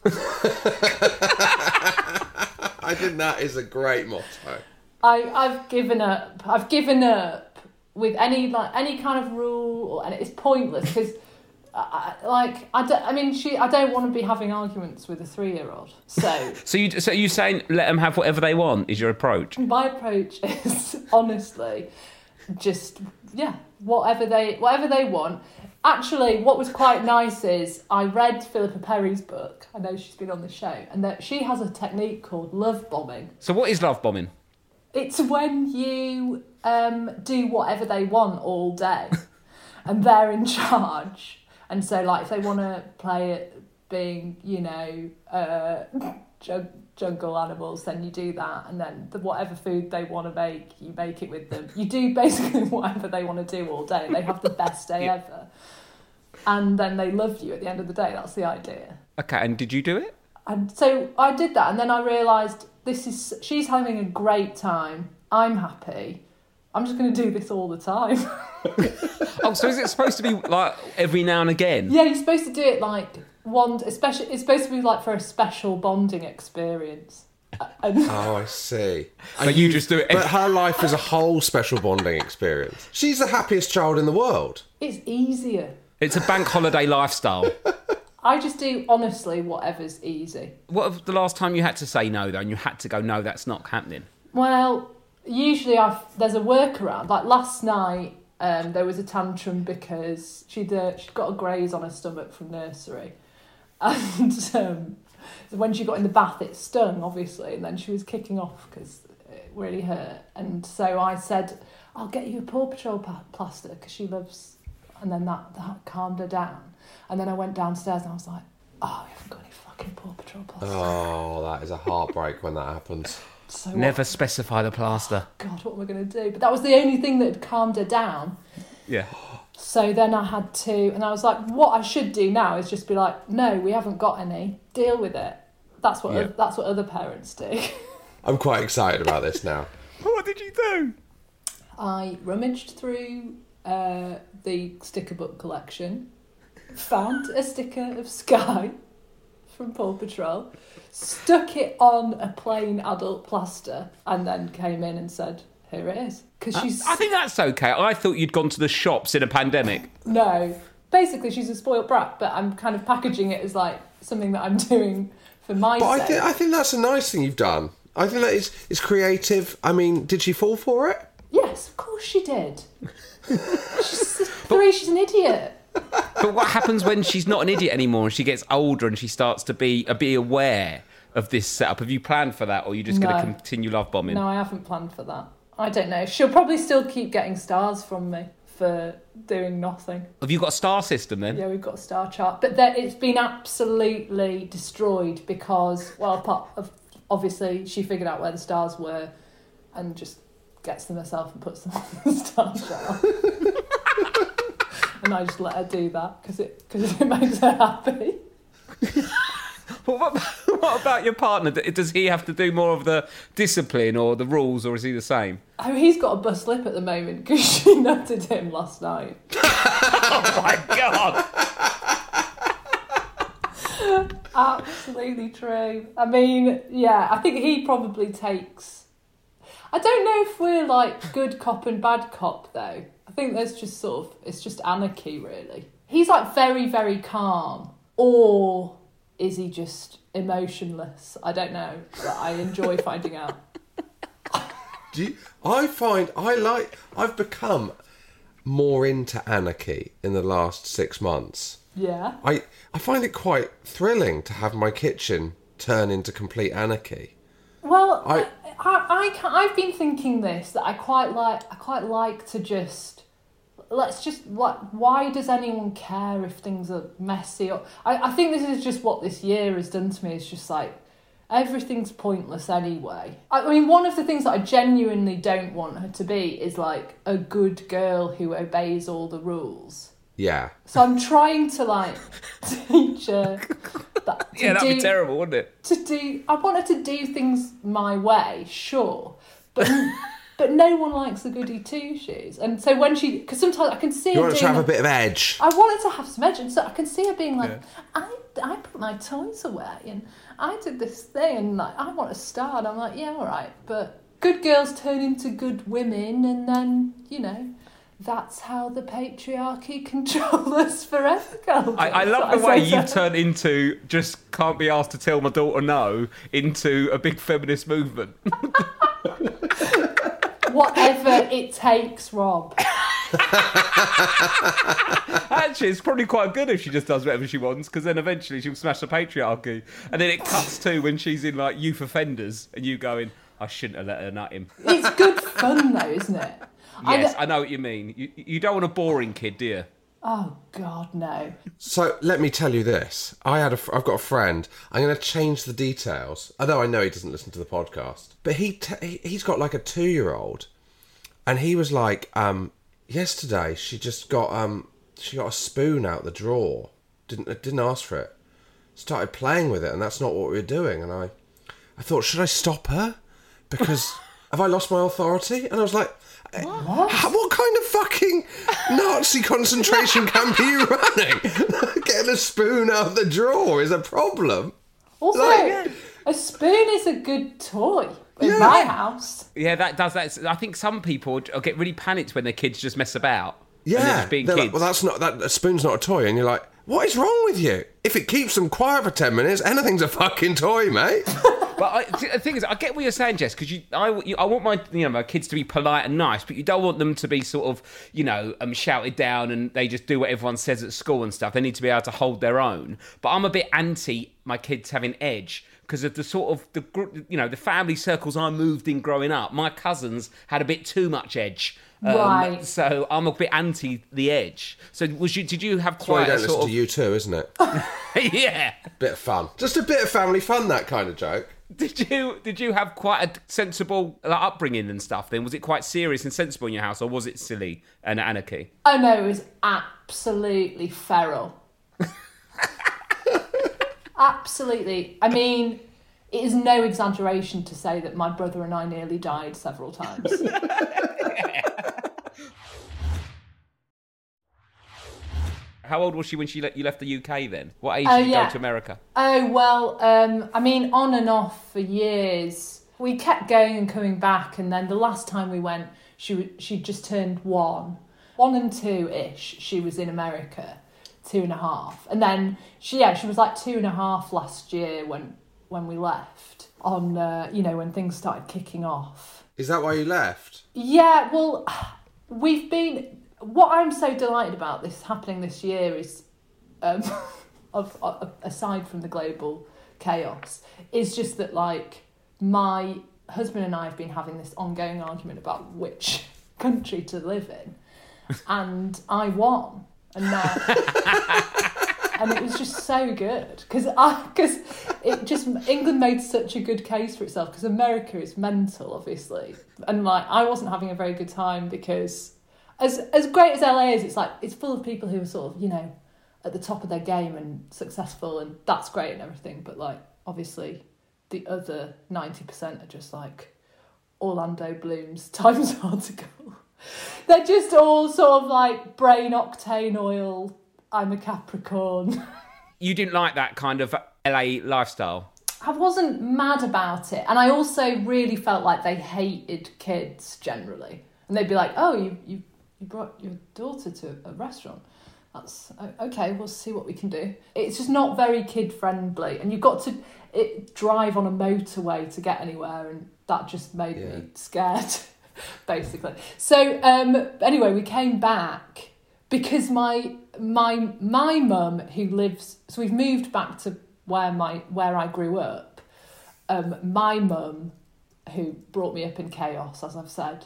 I think that is a great motto. I I've given up. I've given up with any like any kind of rule, or, and it's pointless because. I, I- like I, don't, I mean she I don't want to be having arguments with a three-year-old. So So you so you saying let them have whatever they want is your approach? my approach is honestly just yeah whatever they whatever they want. Actually, what was quite nice is I read Philippa Perry's book. I know she's been on the show, and that she has a technique called love bombing. So what is love bombing? It's when you um, do whatever they want all day, and they're in charge. And so, like, if they want to play it being, you know, uh, jung- jungle animals, then you do that. And then the, whatever food they want to make, you make it with them. You do basically whatever they want to do all day. They have the best day ever. And then they love you at the end of the day. That's the idea. Okay, and did you do it? And so I did that. And then I realised this is she's having a great time. I'm happy. I'm just going to do this all the time. Oh, so is it supposed to be like every now and again? Yeah, you're supposed to do it like one, especially it's supposed to be like for a special bonding experience. And Oh, I see. But you just do it. But her life is a whole special bonding experience. She's the happiest child in the world. it's easier. It's a bank holiday lifestyle. I just do, honestly, whatever's easy. What was the last time you had to say no, though, and you had to go, no, that's not happening? Well, usually I've, there's a workaround. Like last night, um, there was a tantrum because she'd, uh, she'd got a graze on her stomach from nursery. And um, so when she got in the bath, it stung, obviously, and then she was kicking off because it really hurt. And so I said, I'll get you a Paw Patrol pa- plaster because she loves... And then that, that calmed her down. And then I went downstairs and I was like, oh, we haven't got any fucking Paw Patrol plaster. Oh, that is a heartbreak when that happens. So Never what, specify the plaster. God, what am I going to do? But that was the only thing that had calmed her down. Yeah. So then I had to, and I was like, what I should do now is just be like, no, we haven't got any. Deal with it. That's what Yeah. that's what other parents do. I'm quite excited about this now. What did you do? I rummaged through uh, the sticker book collection, found a sticker of Sky from Paw Patrol, stuck it on a plain adult plaster, and then came in and said, here it is. Because she's... I think that's okay. I thought you'd gone to the shops in a pandemic. No. Basically, she's a spoilt brat, but I'm kind of packaging it as like something that I'm doing for my But I, sake. th- I think that's a nice thing you've done. I think that is it's creative. I mean, did she fall for it? Yes, of course she did. She's three, she's an idiot. But what happens when she's not an idiot anymore and she gets older and she starts to be uh, be aware of this setup? Have you planned for that, or are you just No. going to continue love bombing? No, I haven't planned for that. I don't know. She'll probably still keep getting stars from me for doing nothing. Have you got a star system then? Yeah, we've got a star chart. But there, it's been absolutely destroyed because, well, part of, obviously she figured out where the stars were and just gets them herself and puts them on the star chart. And I just let her do that because it, cause it makes her happy. Well, what, what about your partner? Does he have to do more of the discipline or the rules, or is he the same? Oh, he's got a bust lip at the moment because she nutted him last night. Oh my God! Absolutely true. I mean, yeah, I think he probably takes... I don't know if we're like good cop and bad cop though. I think there's just sort of, it's just anarchy really. He's like very, very calm. Or is he just emotionless? I don't know, but I enjoy finding out. Do you, I find I like. I've become more into anarchy in the last six months. Yeah. I I find it quite thrilling to have my kitchen turn into complete anarchy. Well, I- I, I, I can, I've been thinking this, that I quite like, I quite like to just, let's just, what, why does anyone care if things are messy? Or, I, I think this is just what this year has done to me, it's just like, everything's pointless anyway. I mean, one of the things that I genuinely don't want her to be is like a good girl who obeys all the rules. Yeah. So I'm trying to like teach her that to Yeah, that'd do, be terrible, wouldn't it? to do. I want her to do things my way, sure, but but no one likes a goody two shoes. And so when she, because sometimes I can see You her want it to doing have a bit of edge. I want her to have some edge, and so I can see her being like, I I put my toys away, and I did this thing, and like I want a star, and I'm like, yeah, all right, but good girls turn into good women, and then you know. That's how the patriarchy controls us forever, Goldie. I, I love So the way say you've so. turned into just can't be asked to tell my daughter no into a big feminist movement. Whatever it takes, Rob. Actually, it's probably quite good if she just does whatever she wants, because then eventually she'll smash the patriarchy. And then it cuts to when she's in like youth offenders and you going, I shouldn't have let her nut him. It's good fun, though, isn't it? Yes, I, I know what you mean. You, you don't want a boring kid, do you? oh, God, no. So let me tell you this. I had a, fr- I've got a friend. I'm going to change the details. Although I know he doesn't listen to the podcast, but he t- he- he's got like a two-year-old, and he was like, um, yesterday she just got um, she got a spoon out the drawer. Didn't didn't ask for it. Started playing with it, and that's not what we were doing. And I, I thought, should I stop her? Because have I lost my authority? And I was like. What? How, what kind of fucking Nazi concentration camp are you running? Getting a spoon out of the drawer is a problem. Also, Like, A spoon is a good toy in Yeah. my house. Yeah, that does that. I think some people get really panicked when their kids just mess about. And they're Yeah, just being they're kids. like, well, that's not that. A spoon's not a toy, and you're like, what is wrong with you? If it keeps them quiet for ten minutes, anything's a fucking toy, mate. But I, the thing is, I get what you're saying, Jess, because you, I, you, I want my, you know, my kids to be polite and nice, but you don't want them to be sort of, you know, um, shouted down and they just do what everyone says at school and stuff. They need to be able to hold their own. But I'm a bit anti my kids having edge because of the sort of the, gr- you know, the family circles I moved in growing up. My cousins had a bit too much edge. Um, Right. So I'm a bit anti the edge. So was you? Did you have That's why quite you a don't sort listen of to you too, isn't it? yeah? Bit of fun, just a bit of family fun. That kind of joke. Did you did you have quite a sensible like, upbringing and stuff? Then was it quite serious and sensible in your house, or was it silly and anarchy? Oh no, it was absolutely feral. Absolutely. I mean, it is no exaggeration to say that my brother and I nearly died several times. How old was she when she le- you left the U K then? What age Oh, did you yeah. go to America? Oh, well, um, I mean, on and off for years. We kept going and coming back, and then the last time we went, she w- she just turned one. One and two-ish, she was in America, two and a half. And then, she yeah, she was like two and a half last year when when we left, on, uh, you know, when things started kicking off. Is that why you left? Yeah, well, we've been... What I'm so delighted about this happening this year is, um, of, of, aside from the global chaos, is just that, like, my husband and I have been having this ongoing argument about which country to live in, and I won, and now, and it was just so good because I because it just England made such a good case for itself because America is mental, obviously, and like I wasn't having a very good time because. As as great as L A is, it's like it's full of people who are sort of, you know, at the top of their game and successful, and that's great and everything. But like, obviously, the other ninety percent are just like Orlando Bloom's Times article. They're just all sort of like brain octane oil. I'm a Capricorn. You didn't like that kind of L A lifestyle? I wasn't mad about it, and I also really felt like they hated kids generally, and they'd be like, "Oh, you you." You brought your daughter to a restaurant. That's okay. We'll see what we can do. It's just not very kid friendly, and you've got to it, drive on a motorway to get anywhere, and that just made Yeah. me scared, basically. So um, anyway, we came back because my my my mum who lives. So we've moved back to where my where I grew up. Um, my mum, who brought me up in chaos, as I've said,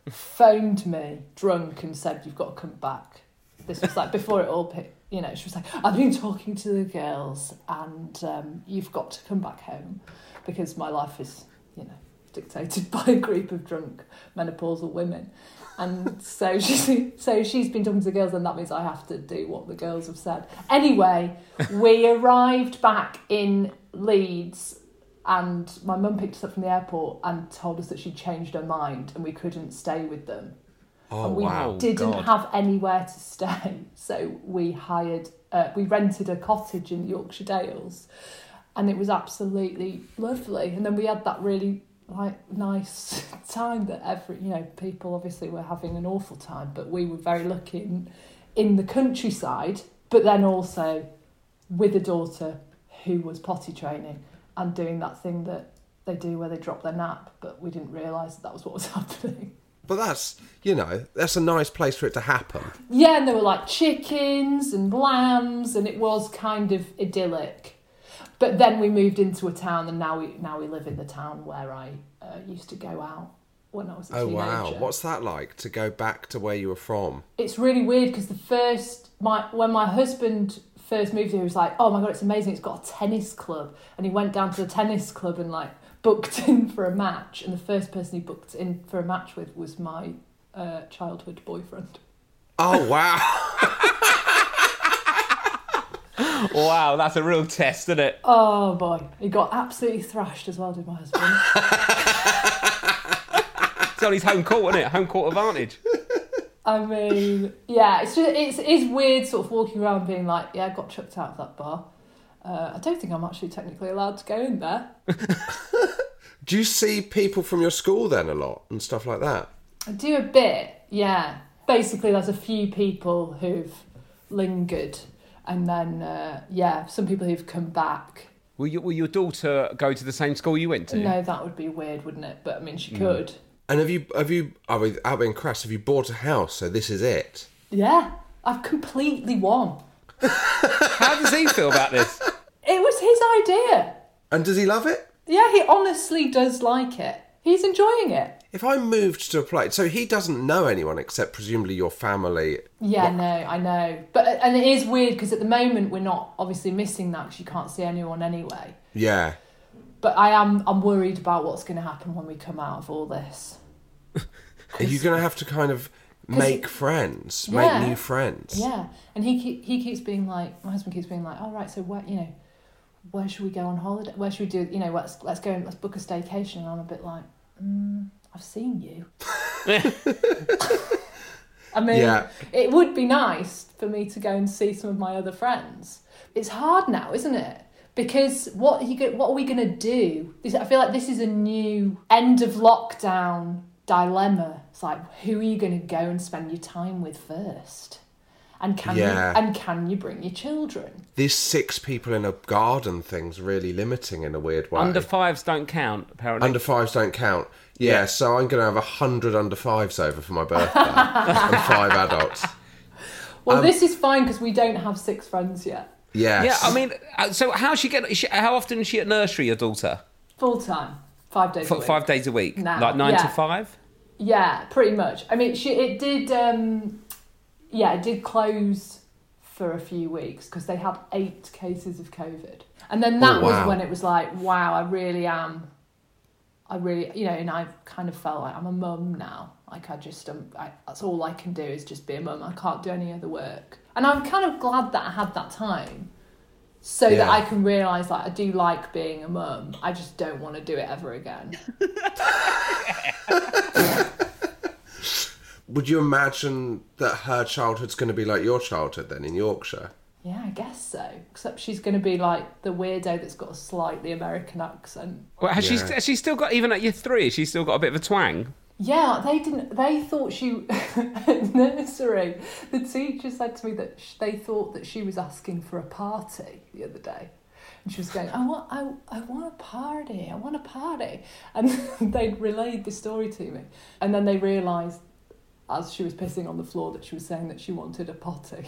phoned me drunk and said, "You've got to come back." This was like before it all picked, you know, she was like, "I've been talking to the girls and um, you've got to come back home because my life is, you know, dictated by a group of drunk menopausal women." And so she, so she's been talking to the girls, and that means I have to do what the girls have said. Anyway, we arrived back in Leeds, and my mum picked us up from the airport and told us that she'd changed her mind and we couldn't stay with them. Oh, and we wow. didn't God. have anywhere to stay, so we hired, uh, we rented a cottage in the Yorkshire Dales, and it was absolutely lovely. And then we had that really like nice time that every, you know, people obviously were having an awful time, but we were very lucky in, in the countryside, but then also with a daughter who was potty training and doing that thing that they do where they drop their nap, but we didn't realise that that was what was happening. But that's, you know, that's a nice place for it to happen. Yeah, and there were like chickens and lambs, and it was kind of idyllic. But then we moved into a town, and now we now we live in the town where I uh, used to go out when I was a Oh, teenager. wow. What's that like, to go back to where you were from? It's really weird because the first my when my husband first moved here, he was like, "Oh my God, it's amazing! It's got a tennis club," and he went down to the tennis club and like booked in for a match, and the first person he booked in for a match with was my uh, childhood boyfriend. Oh, wow. Wow, that's a real test, isn't it? Oh boy, he got absolutely thrashed as well, did my husband. It's on his home court, isn't it? Home court advantage. I mean, yeah, it's just it's it's weird sort of walking around being like, yeah, I got chucked out of that bar. Uh, I don't think I'm actually technically allowed to go in there. Do you see people from your school then a lot and stuff like that? I do a bit, yeah. Basically, there's a few people who've lingered, and then, uh, yeah, some people who've come back. Will, you, will your daughter go to the same school you went to? No, that would be weird, wouldn't it? But, I mean, she could. Mm. And have you, have you, I mean, out being crass, have you bought a house, so this is it? Yeah, I've completely won. How does he feel about this? It was his idea. And does he love it? Yeah, he honestly does like it. He's enjoying it. If I moved to a place, so he doesn't know anyone except presumably your family. Yeah, what? no, I know. But and it is weird because at the moment we're not obviously missing that because you can't see anyone anyway. Yeah. But I am I'm worried about what's going to happen when we come out of all this. Are you going to have to kind of make friends, yeah, make new friends? Yeah, and he he keeps being like, my husband keeps being like, all right, so where you know, where should we go on holiday? Where should we do? You know, let's let's go and let's book a staycation. And I'm a bit like, mm, I've seen you. I mean, yeah. It would be nice for me to go and see some of my other friends. It's hard now, isn't it? Because what are, you, what are we going to do? I feel like this is a new end of lockdown dilemma. It's like, who are you going to go and spend your time with first? And can yeah. you and can you bring your children? This six people in a garden thing's really limiting in a weird way. Under fives don't count, apparently. Under fives don't count. Yeah, yeah. So I'm going to have a hundred under fives over for my birthday and five adults. Well, um, this is fine because we don't have six friends yet. Yes. Yeah. I mean, so how she get? Is she, how often is she at nursery? Your daughter? Full time, five days. F- a week. Five days a week, now. like nine yeah. to five. Yeah, pretty much. I mean, she it did. Um, yeah, it did close for a few weeks because they had eight cases of COVID, and then that oh, wow. was when it was like, wow, I really am. I really, you know, and I kind of felt like I'm a mum now. Like I just, um, I, that's all I can do is just be a mum. I can't do any other work. And I'm kind of glad that I had that time so yeah. that I can realise like I do like being a mum. I just don't want to do it ever again. Would you imagine that her childhood's going to be like your childhood then in Yorkshire? Yeah, I guess so. Except she's going to be like the weirdo that's got a slightly American accent. Well, has yeah. she has she still got, even at year three, has she still got a bit of a twang? Yeah, they didn't. They thought she at nursery. The teacher said to me that sh- they thought that she was asking for a party the other day, and she was going, "I want, I, I want a party. I want a party." And they relayed the story to me, and then they realised, as she was pissing on the floor, that she was saying that she wanted a potty.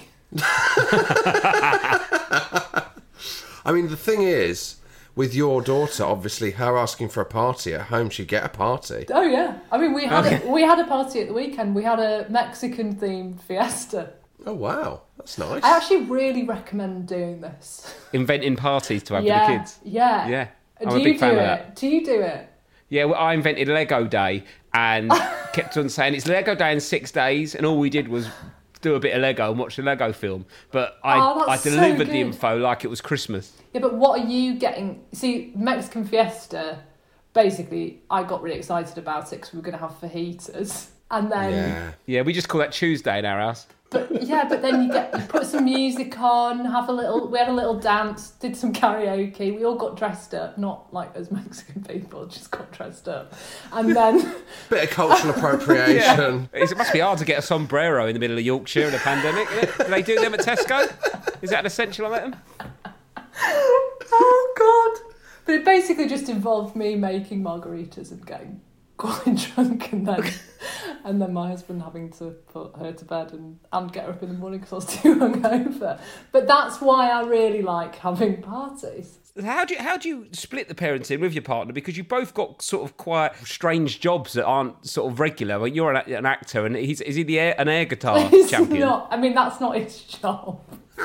I mean, the thing is, with your daughter, obviously, her asking for a party at home, she'd get a party. Oh yeah, I mean, we had a, we had a party at the weekend. We had a Mexican themed fiesta. Oh wow, that's nice. I actually really recommend doing this. Inventing parties to have yeah, with the kids. Yeah, yeah. I'm do a big you fan do of it? that. Do you do it? Yeah, well, I invented Lego Day and kept on saying it's Lego Day in six days, and all we did was do a bit of Lego and watch the Lego film. But I, oh, I delivered so the info like it was Christmas. Yeah, but what are you getting? See, Mexican Fiesta, basically, I got really excited about it because we were going to have fajitas. And then... Yeah. yeah, we just call that Tuesday in our house. But yeah, but then you get you put some music on, have a little. We had a little dance, did some karaoke. We all got dressed up, not like as Mexican people, just got dressed up, and then bit of cultural appropriation. Yeah. It must be hard to get a sombrero in the middle of Yorkshire in a pandemic. Do they do them at Tesco? Is that an essential item? Oh God! But it basically just involved me making margaritas and getting quite drunk, and then and then my husband having to put her to bed and, and get her up in the morning because I was too hungover. But that's why I really like having parties. How do you, how do you split the parenting with your partner? Because you both got sort of quite strange jobs that aren't sort of regular. Like you're an, an actor, and he's is he the air, an air guitar He's champion? Not. I mean, that's not his job.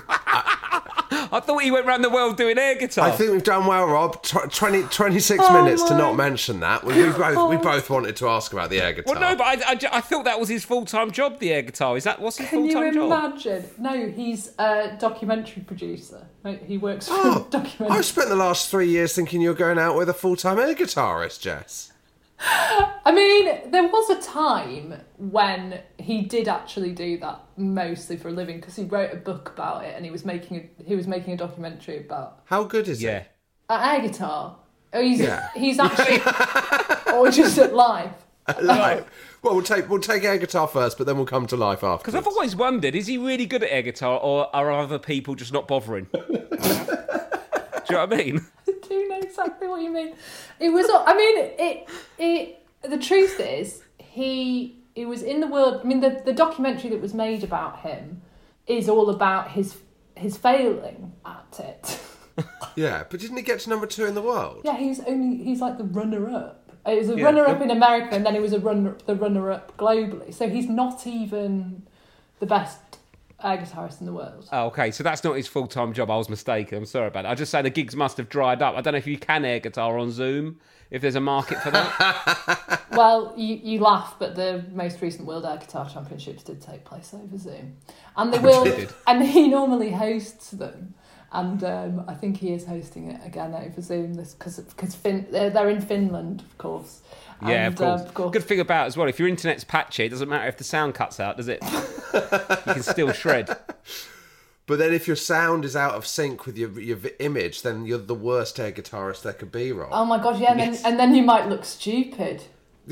I thought he went around the world doing air guitar. I think we've done well, Rob. twenty, twenty-six oh minutes my. to not mention that. We, we both we both wanted to ask about the air guitar. Well, no, but I, I, I thought that was his full-time job, the air guitar. Is that what's his Can full-time you job? imagine? No, he's a documentary producer. He works for Oh, documentary. I've spent the last three years thinking you're going out with a full-time air guitarist, Jess. I mean, there was a time when he he did actually do that mostly for a living because he wrote a book about it and he was making a, he was making a documentary about How good is Yeah. it? uh, air guitar. Oh, he's Yeah. he's actually or just at live. Live. Well, we'll take we'll take air guitar first, but then we'll come to life after. Because I've always wondered, is he really good at air guitar, or are other people just not bothering? Do you know what I mean? I do know exactly what you mean. It was. I mean, it. It. The truth is, he. It was in the world. I mean, the the documentary that was made about him is all about his his failing at it. Yeah, but didn't he get to number two in the world? Yeah, he's only. He's like the runner up. It was a Yeah. runner up in America, and then he was a runner the runner up globally. So he's not even the best air guitarist in the world. Oh, okay, so that's not his full-time job. I was mistaken. I'm sorry about it. I just say the gigs must have dried up. I don't know if you can air guitar on Zoom, if there's a market for that. Well, you, you laugh, but the most recent World Air Guitar Championships did take place over Zoom, and they will. did. And he normally hosts them, and um, I think he is hosting it again over Zoom. This because because fin- they're, they're in Finland, of course. Yeah, And, of course. uh, of course. Good thing about it as well, if your internet's patchy, it doesn't matter if the sound cuts out, does it? You can still shred. But then if your sound is out of sync with your your v- image, then you're the worst air guitarist there could be, Rob. Oh my god, yeah, and, Yes. then, and then you might look stupid.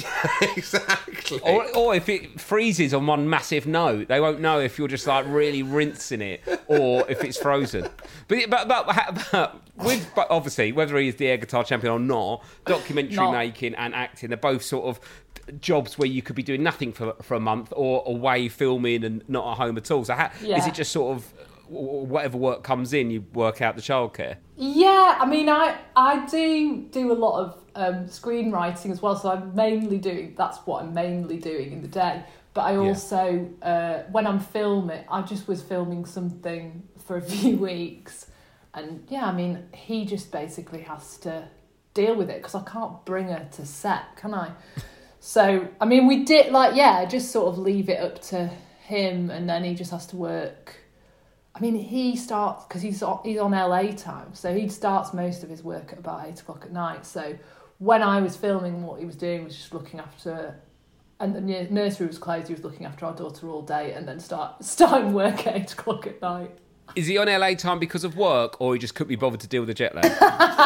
Exactly. Or, or if it freezes on one massive note, they won't know if you're just like really rinsing it or if it's frozen. But but but, but with but obviously whether he is the air guitar champion or not, documentary Not. making and acting, they're both sort of jobs where you could be doing nothing for for a month or away filming and not at home at all. So how, Yeah. is it just sort of whatever work comes in, you work out the childcare? Yeah, I mean, I I do do a lot of um, screenwriting as well, so I'm mainly doing, that's what I'm mainly doing in the day. But I also, uh, when I'm filming, I just was filming something for a few weeks. And yeah, I mean, he just basically has to deal with it because I can't bring her to set, can I? So, I mean, we did, like, yeah, just sort of leave it up to him and then he just has to work. I mean, he starts, because he's on, he's on L A time, so he starts most of his work at about eight o'clock at night. So when I was filming, what he was doing was just looking after, and the n- nursery was closed, he was looking after our daughter all day and then start starting work at eight o'clock at night. Is he on L A time because of work, or he just couldn't be bothered to deal with the jet lag?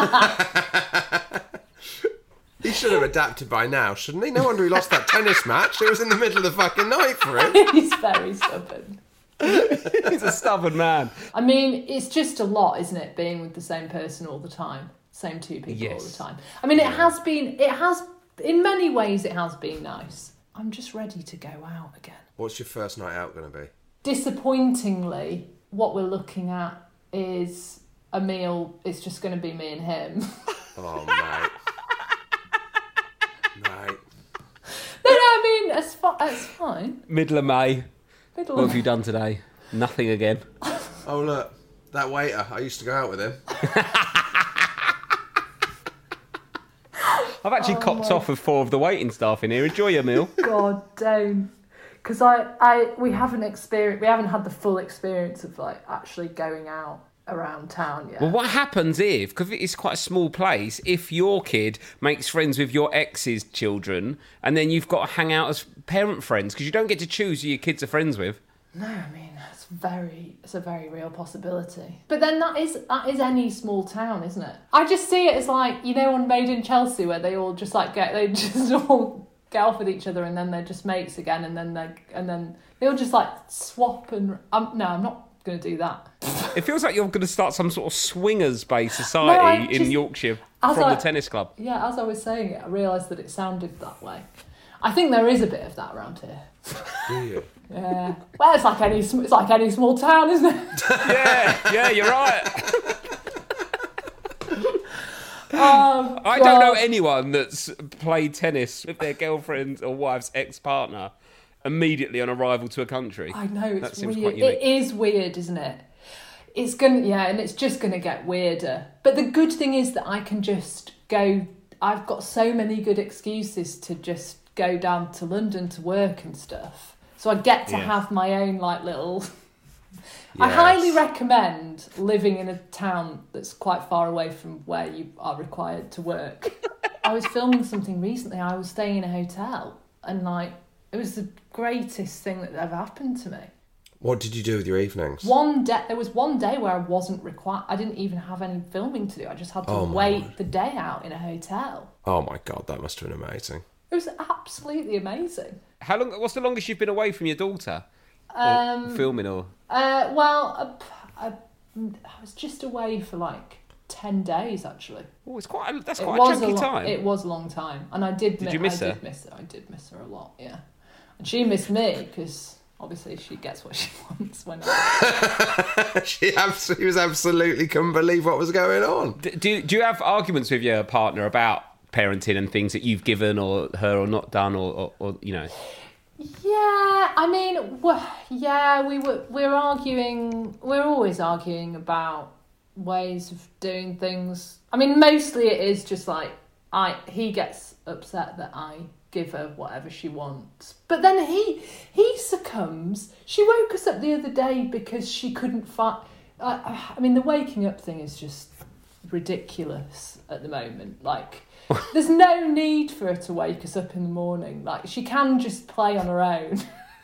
He should have adapted by now, shouldn't he? No wonder he lost that tennis match. It was in the middle of the fucking night for him. He's very stubborn. He's a stubborn man. I mean, it's just a lot, isn't it, being with the same person all the time, same two people all Yes. the time. I mean, it has been, it has, in many ways, it has been nice. I'm just ready to go out again. What's your first night out going to be? Disappointingly, what we're looking at is a meal. It's just going to be me and him. Oh, mate. Mate. No, no, I mean, it's, fi- it's fine. Middle of May. Middle What of have you done today? Nothing again. Oh, look. That waiter. I used to go out with him. I've actually Oh copped my- off with four of the waiting staff in here. Enjoy your meal. God, don't. Because I, I, we haven't experienced, we haven't had the full experience of like actually going out around town yet. Well, what happens if, because it's quite a small place, if your kid makes friends with your ex's children and then you've got to hang out as parent friends because you don't get to choose who your kids are friends with? No, I mean it's very, it's a very real possibility. But then that is that is any small town, isn't it? I just see it as like, you know, on Made in Chelsea where they all just like get, they just all get off with each other and then they're just mates again and then they and then they all just like swap and um, no, I'm not going to do that. It feels like you're going to start some sort of swingers-based No, society I in just- Yorkshire as from I- the tennis club. Yeah, as I was saying it, I realised that it sounded that way. I think there is a bit of that around here. Do you? Yeah. Well, it's like any sm- it's like any small town, isn't it? Yeah, yeah, you're right. Oh, I don't know God. anyone that's played tennis with their girlfriend or wife's ex-partner immediately on arrival to a country. I know, That it's seems weird. quite unique. It is weird, isn't it? It's gonna, yeah, and it's just gonna get weirder. But the good thing is that I can just go. I've got so many good excuses to just go down to London to work and stuff. So I get to Yeah. have my own like little. I Yes. highly recommend living in a town that's quite far away from where you are required to work. I was filming something recently. I was staying in a hotel and like It was the greatest thing that ever happened to me. What did you do with your evenings? One day, there was one day where I wasn't required. I didn't even have any filming to do. I just had to Oh, my wait word. the day out in a hotel. Oh my God, that must have been amazing. It was absolutely amazing. How long? What's the longest you've been away from your daughter? Um, or filming or? Uh, well, I, I, I was just away for like ten days actually. Oh, it's quite. A, that's It quite a was chunky lo- time. It was a long time, and I did. Did mi- you miss I her? Did miss her. I did miss her a lot. Yeah, and she missed me because obviously she gets what she wants when. I... she, abs- she was absolutely couldn't believe what was going on. D- do Do you have arguments with your partner about parenting and things that you've given or her or not done or, or, or you know? Yeah, I mean, w- yeah, we were we're arguing. We're always arguing about ways of doing things. I mean, mostly it is just like I. He gets upset that I give her whatever she wants, but then he he succumbs. She woke us up the other day because she couldn't find. I, I mean, the waking up thing is just ridiculous at the moment. Like. There's no need for her to wake us up in the morning. Like, she can just play on her own.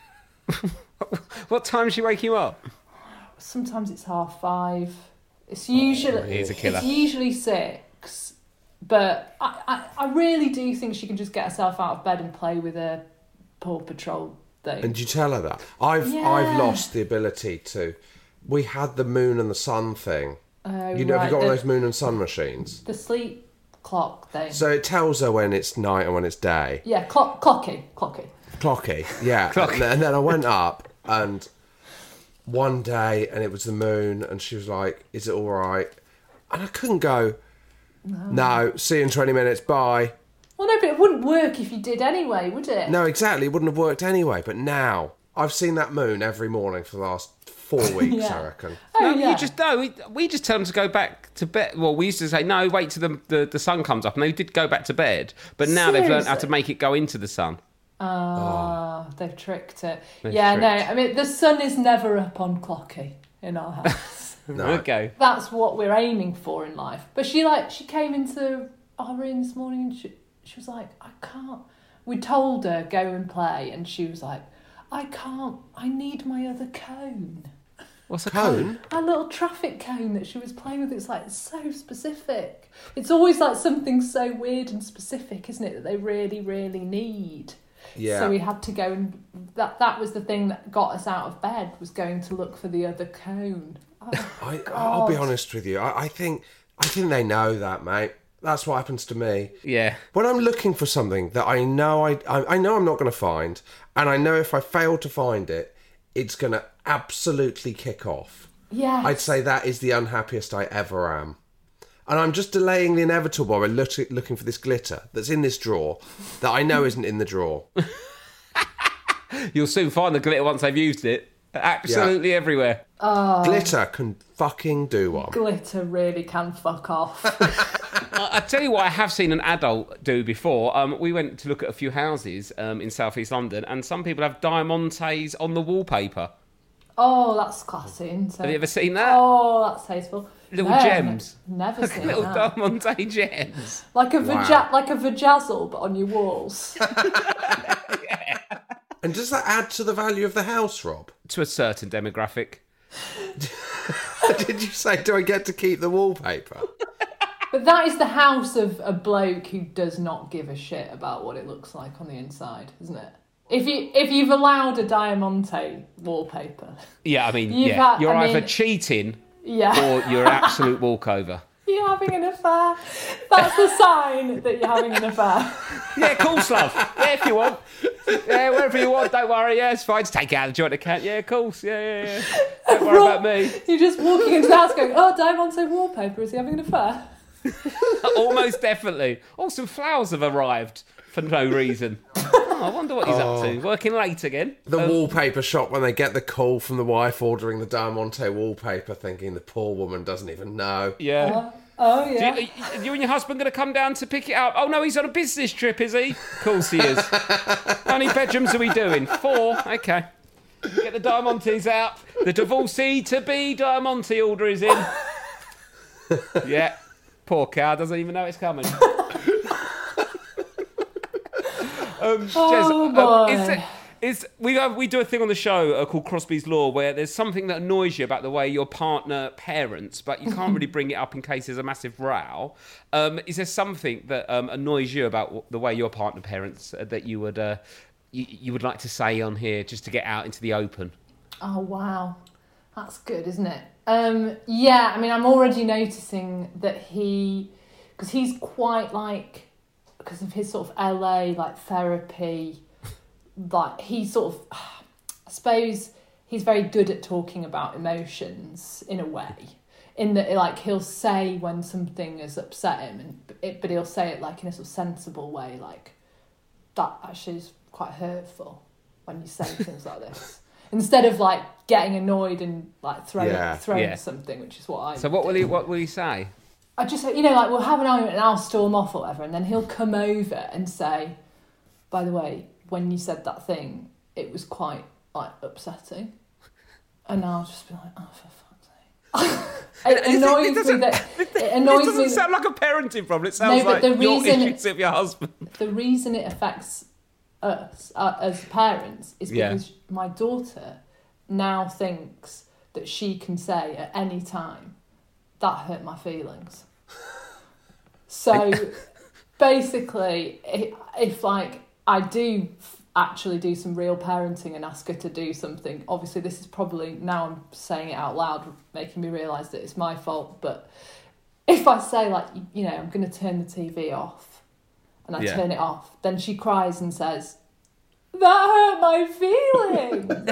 What time does she wake you up? Sometimes it's half five. It's usually He's a killer. It's usually six. But I, I, I really do think she can just get herself out of bed and play with her Paw Patrol thing. And you tell her that? I've Yeah. I've lost the ability to. We had the moon and the sun thing. Oh, You know, have right, you got one the, of those moon and sun machines? the sleep clock thing. So it tells her when it's night and when it's day. yeah, clock, clocky, clocky. Clocky, yeah. Clocky. And, then, and then I went up and one day and it was the moon and she was like, is it all right? And I couldn't go, no, no see you in twenty minutes, bye. Well, no, but it wouldn't work if you did anyway, would it? No, exactly. It wouldn't have worked anyway. But now I've seen that moon every morning for the last four weeks, Yeah. I reckon. Oh, No, yeah. you just no. We, we just tell them to go back to bed. Well, we used to say no, wait till the, the, the sun comes up, and they did go back to bed. But now they've learned how to Seriously? make it go into the sun. Ah, they've tricked it. They've yeah, tricked. no, I mean, the sun is never up on clocky in our house. No. Okay. That's what we're aiming for in life. But she, like, she came into our room this morning and she, she was like, I can't. We told her, go and play, and she was like, I can't, I need my other cone. What's a cone? Cone? A little traffic cone that she was playing with. It's like so specific. It's always like something so weird and specific, isn't it, that they really, really need. Yeah. So we had to go and that that was the thing that got us out of bed, was going to look for the other cone. Oh, I, I'll be God. honest with you. I, I think I think they know that, mate. That's what happens to me. Yeah. When I'm looking for something that I know I I, I know I'm not going to find, and I know if I fail to find it, it's going to absolutely kick off. Yes. I'd say that is the unhappiest I ever am. And I'm just delaying the inevitable by look, looking for this glitter that's in this drawer that I know isn't in the drawer. You'll soon find the glitter once they've used it. Absolutely everywhere. Glitter can fucking do one. Glitter really can fuck off. I, I tell you what I have seen an adult do before. Um, we went to look at a few houses um, in South East London, and some people have diamantes on the wallpaper. Oh, that's classy, isn't it? Have you ever seen that? Oh, that's tasteful. Little No, gems. Never seen Little that. diamante gems. Like a Wow. vaja- like a vajazzle, but on your walls. And does that add to the value of the house, Rob? To a certain demographic. Did you say, do I get to keep the wallpaper? But that is the house of a bloke who does not give a shit about what it looks like on the inside, isn't it? If you if you've allowed a diamante wallpaper, Yeah, I mean, You've yeah. had- You're I either mean- cheating yeah, or you're an absolute walkover. you're having an affair. That's the sign that you're having an affair. Yeah, cool, love. Yeah, if you want. Yeah, wherever you want, don't worry. Yeah, it's fine. Just take it out of the joint account. Yeah, of course. Yeah, yeah, yeah. Don't worry about me. You're just walking into the house going, oh, diamante wallpaper, is he having an affair? Almost definitely. Oh, some flowers have arrived for no reason. Oh, I wonder what he's up to. Working late again. The Um, wallpaper shop, when they get the call from the wife ordering the Diamante wallpaper, thinking the poor woman doesn't even know. Yeah. Oh, Do yeah. you, are you and your husband going to come down to pick it up? Oh, no, he's on a business trip, is he? Of course he is. How many bedrooms are we doing? Four? Okay. Get the Diamantes out. The divorcee-to-be Diamante order is in. Yeah. Poor cow, doesn't even know it's coming. um, Oh, Jez, boy. Um, is, there, It's, we have, we do a thing on the show uh, called Crosby's Law, where there's something that annoys you about the way your partner parents, but you can't really bring it up in case there's a massive row. Um, is there something that um, annoys you about the way your partner parents uh, that you would uh, you, you would like to say on here, just to get out into the open? Oh, wow. That's good, isn't it? Um, yeah, I mean, I'm already noticing that he... Because he's quite like... Because of his sort of L A, like, therapy... Like, he sort of... I suppose he's very good at talking about emotions, in a way. In that, like, he'll say when something has upset him, and it, but he'll say it, like, in a sort of sensible way, like, that actually is quite hurtful when you say things like this. Instead of, like, getting annoyed and, like, throwing, Yeah. throwing Yeah. something, which is what I So what do. will he what will he say? I just, you know, like, we'll have an argument and I'll storm off or whatever, and then he'll come over and say, by the way, when you said that thing, it was quite, like, upsetting. And I'll just be like, oh, for fuck's sake. It annoys me that... It annoys It doesn't me sound like a parenting problem. It sounds No, but like the your reason- issues with your husband. the reason it affects us uh, as parents is Yeah. because my daughter now thinks that she can say at any time, that hurt my feelings. So basically, if, if like I do actually do some real parenting and ask her to do something, obviously this is probably, now I'm saying it out loud, making me realise that it's my fault, but if I say, like, you know, I'm going to turn the T V off, and I Yeah. turn it off, then she cries and says, that hurt my feelings.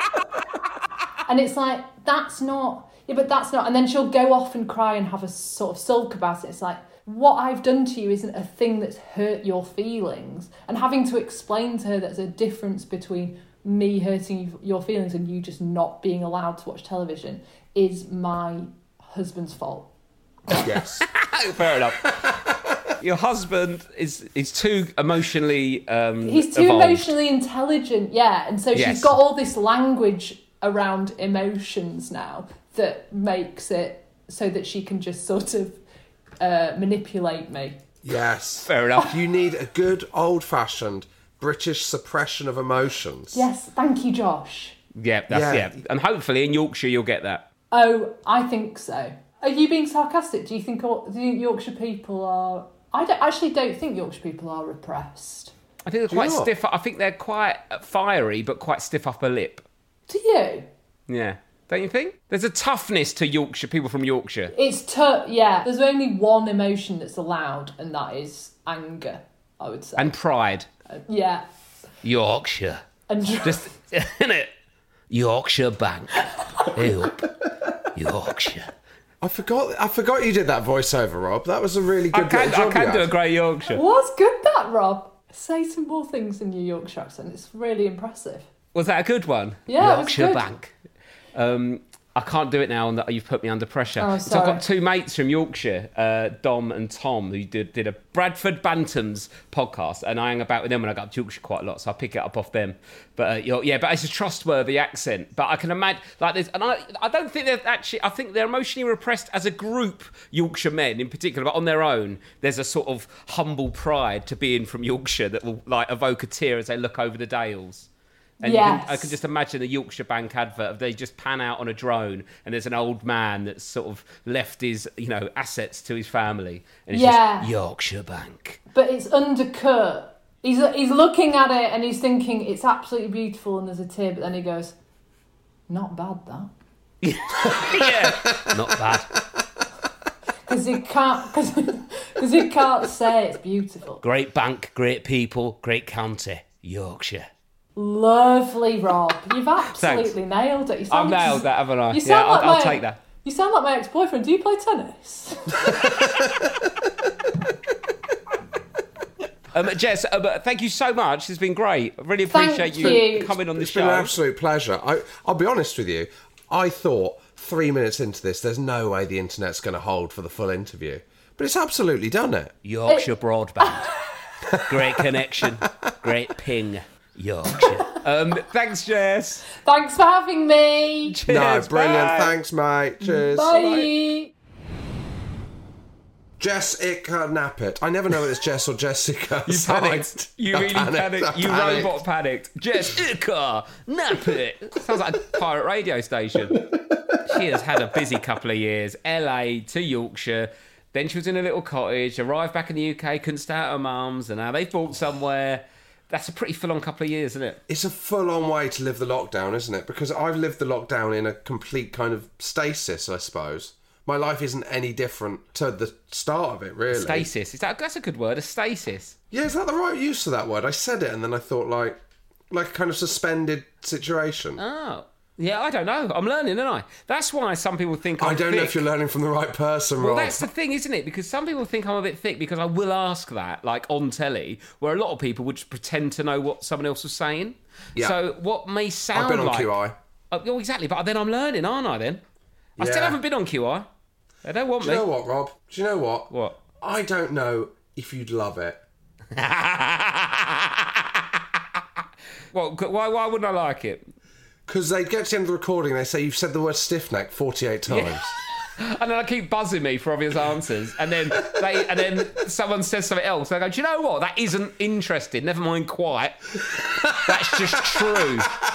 And it's like, that's not, yeah, but that's not, and then she'll go off and cry and have a sort of sulk about it. It's like, what I've done to you isn't a thing that's hurt your feelings. And having to explain to her that there's a difference between me hurting your feelings and you just not being allowed to watch television is my husband's fault. Yes. Fair enough. Your husband is is too emotionally um, He's too evolved. emotionally intelligent, yeah. And so Yes. she's got all this language around emotions now that makes it so that she can just sort of uh, manipulate me. Yes. Fair enough. You need a good old-fashioned British suppression of emotions. Yes, thank you, Josh. Yeah, that's Yeah. yeah. And hopefully in Yorkshire you'll get that. Oh, I think so. Are you being sarcastic? Do you think all, do you think Yorkshire people are... I don't, actually don't think Yorkshire people are repressed. I think they're Do you quite not? stiff. I think they're quite fiery, but quite stiff upper lip. Do you? Yeah. Don't you think? There's a toughness to Yorkshire, people from Yorkshire. It's tough, yeah. There's only one emotion that's allowed, and that is anger, I would say. And pride. yeah. Yorkshire. And Just, isn't it? Yorkshire Bank. Help. Yorkshire. I forgot. I forgot you did that voiceover, Rob. That was a really I good can, little I job can you do a had. great Yorkshire. What's good that, Rob? Say some more things in your Yorkshire accent. It's really impressive. Was that a good one? Yeah, it was Yorkshire good. Bank. Um, I can't do it now. That you've put me under pressure. Oh, so I've got sorry. two mates from Yorkshire, uh, Dom and Tom, who did, did a Bradford Bantams podcast, and I hang about with them when I go up to Yorkshire quite a lot, so I pick it up off them. But uh, you know, yeah, but it's a trustworthy accent. But I can imagine like this, and I, I don't think they're actually. I think they're emotionally repressed as a group, Yorkshire men in particular, but on their own, there's a sort of humble pride to being from Yorkshire that will like evoke a tear as they look over the dales. And you Yes. can, I can just imagine the Yorkshire Bank advert. They just pan out on a drone, and there's an old man that's sort of left his, you know, assets to his family, and it's Yeah. just Yorkshire Bank. But it's undercut. He's he's looking at it and he's thinking it's absolutely beautiful and there's a tear, but then he goes, not bad that. Yeah, not bad. Because he can't, because he can't say it's beautiful. Great bank, great people, great county, Yorkshire. Lovely, Rob. You've absolutely nailed it. You I've sound nailed that, haven't I? You Yeah, sound I'll, like I'll my, take that. You sound like my ex-boyfriend. Do you play tennis? Um, Jess, uh, thank you so much. It's been great. I really Thank appreciate you, you. coming on the It's show. been an absolute pleasure. I, I'll be honest with you. I thought three minutes into this, there's no way the internet's going to hold for the full interview. But it's absolutely done it. Yorkshire broadband. Great connection. Great ping. Yorkshire. Um, thanks, Jess. Thanks for having me. Cheers, no, brilliant. bye. Thanks, mate. Cheers. Bye. Jessica Nappet. I never know if it's Jess or Jessica. You so panicked. I- You I really panicked. panicked. I You panicked. robot panicked. Jessica Nappet. Sounds like a pirate radio station. She has had a busy couple of years. L A to Yorkshire. Then she was in a little cottage, arrived back in the U K, couldn't stay at her mum's, and now they've bought somewhere. That's a pretty full-on couple of years, isn't it? It's a full-on way to live the lockdown, isn't it? Because I've lived the lockdown in a complete kind of stasis, I suppose. My life isn't any different to the start of it, really. Stasis. Is that, that's a good word, a stasis. Yeah, is that the right use of that word? I said it and then I thought like, like a kind of suspended situation. Oh. Yeah, I don't know. I'm learning, aren't I? That's why some people think I'm I don't thick. know if you're learning from the right person, Well, Rob. that's the thing, isn't it? Because some people think I'm a bit thick because I will ask that, like on telly, where a lot of people would just pretend to know what someone else was saying. Yeah. So what may sound I've been on like... Q I. Oh, oh, exactly. But then I'm learning, aren't I, then? I still Yeah. haven't been on Q I. They don't want Do you me. know what, Rob? Do you know what? What? I don't know if you'd love it. Well, why, why wouldn't I like it? Because they get to the end of the recording, they say you've said the word stiff neck forty-eight times. And then I keep buzzing me for obvious answers, and then they, and then someone says something else. And I go, do you know what? That isn't interesting. Never mind, quite. That's just true.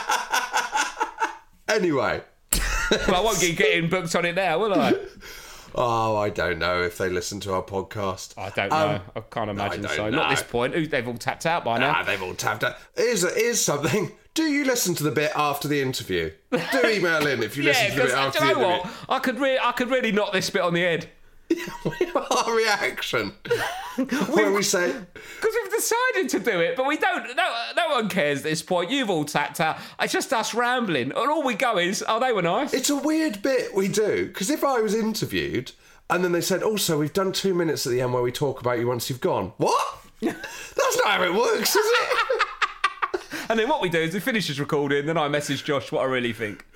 Anyway. Well, I won't get getting booked on it now, will I? Oh, I don't know if they listen to our podcast. I don't Um, know. I can't imagine I don't so. know. Not at this point. Ooh, they've all tapped out by now. Ah, they've all tapped out. Here's, here's something. Do you listen to the bit after the interview? Do email in if you listen Yeah, to the bit because after do the you know interview. what? I could, re- I could really knock this bit on the head. Our reaction. When we say... Because we've decided to do it, but we don't. No, no one cares at this point. You've all tapped out. It's just us rambling, and all we go is, "Oh, they were nice." It's a weird bit we do, because if I was interviewed and then they said, also, we've done two minutes at the end where we talk about you once you've gone. What? That's not how it works, is it? And then what we do is we finish this recording, then I message Josh what I really think.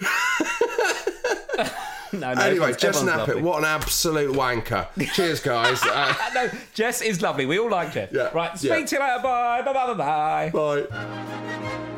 no, no. Anyway, everyone's- Jess everyone's Nappet, lovely. what an absolute wanker. Cheers, guys. Uh, No, Jess is lovely. We all like Jess. Yeah, Right, speak yeah. to you later. Bye. Bye. Bye. Bye. Bye. bye.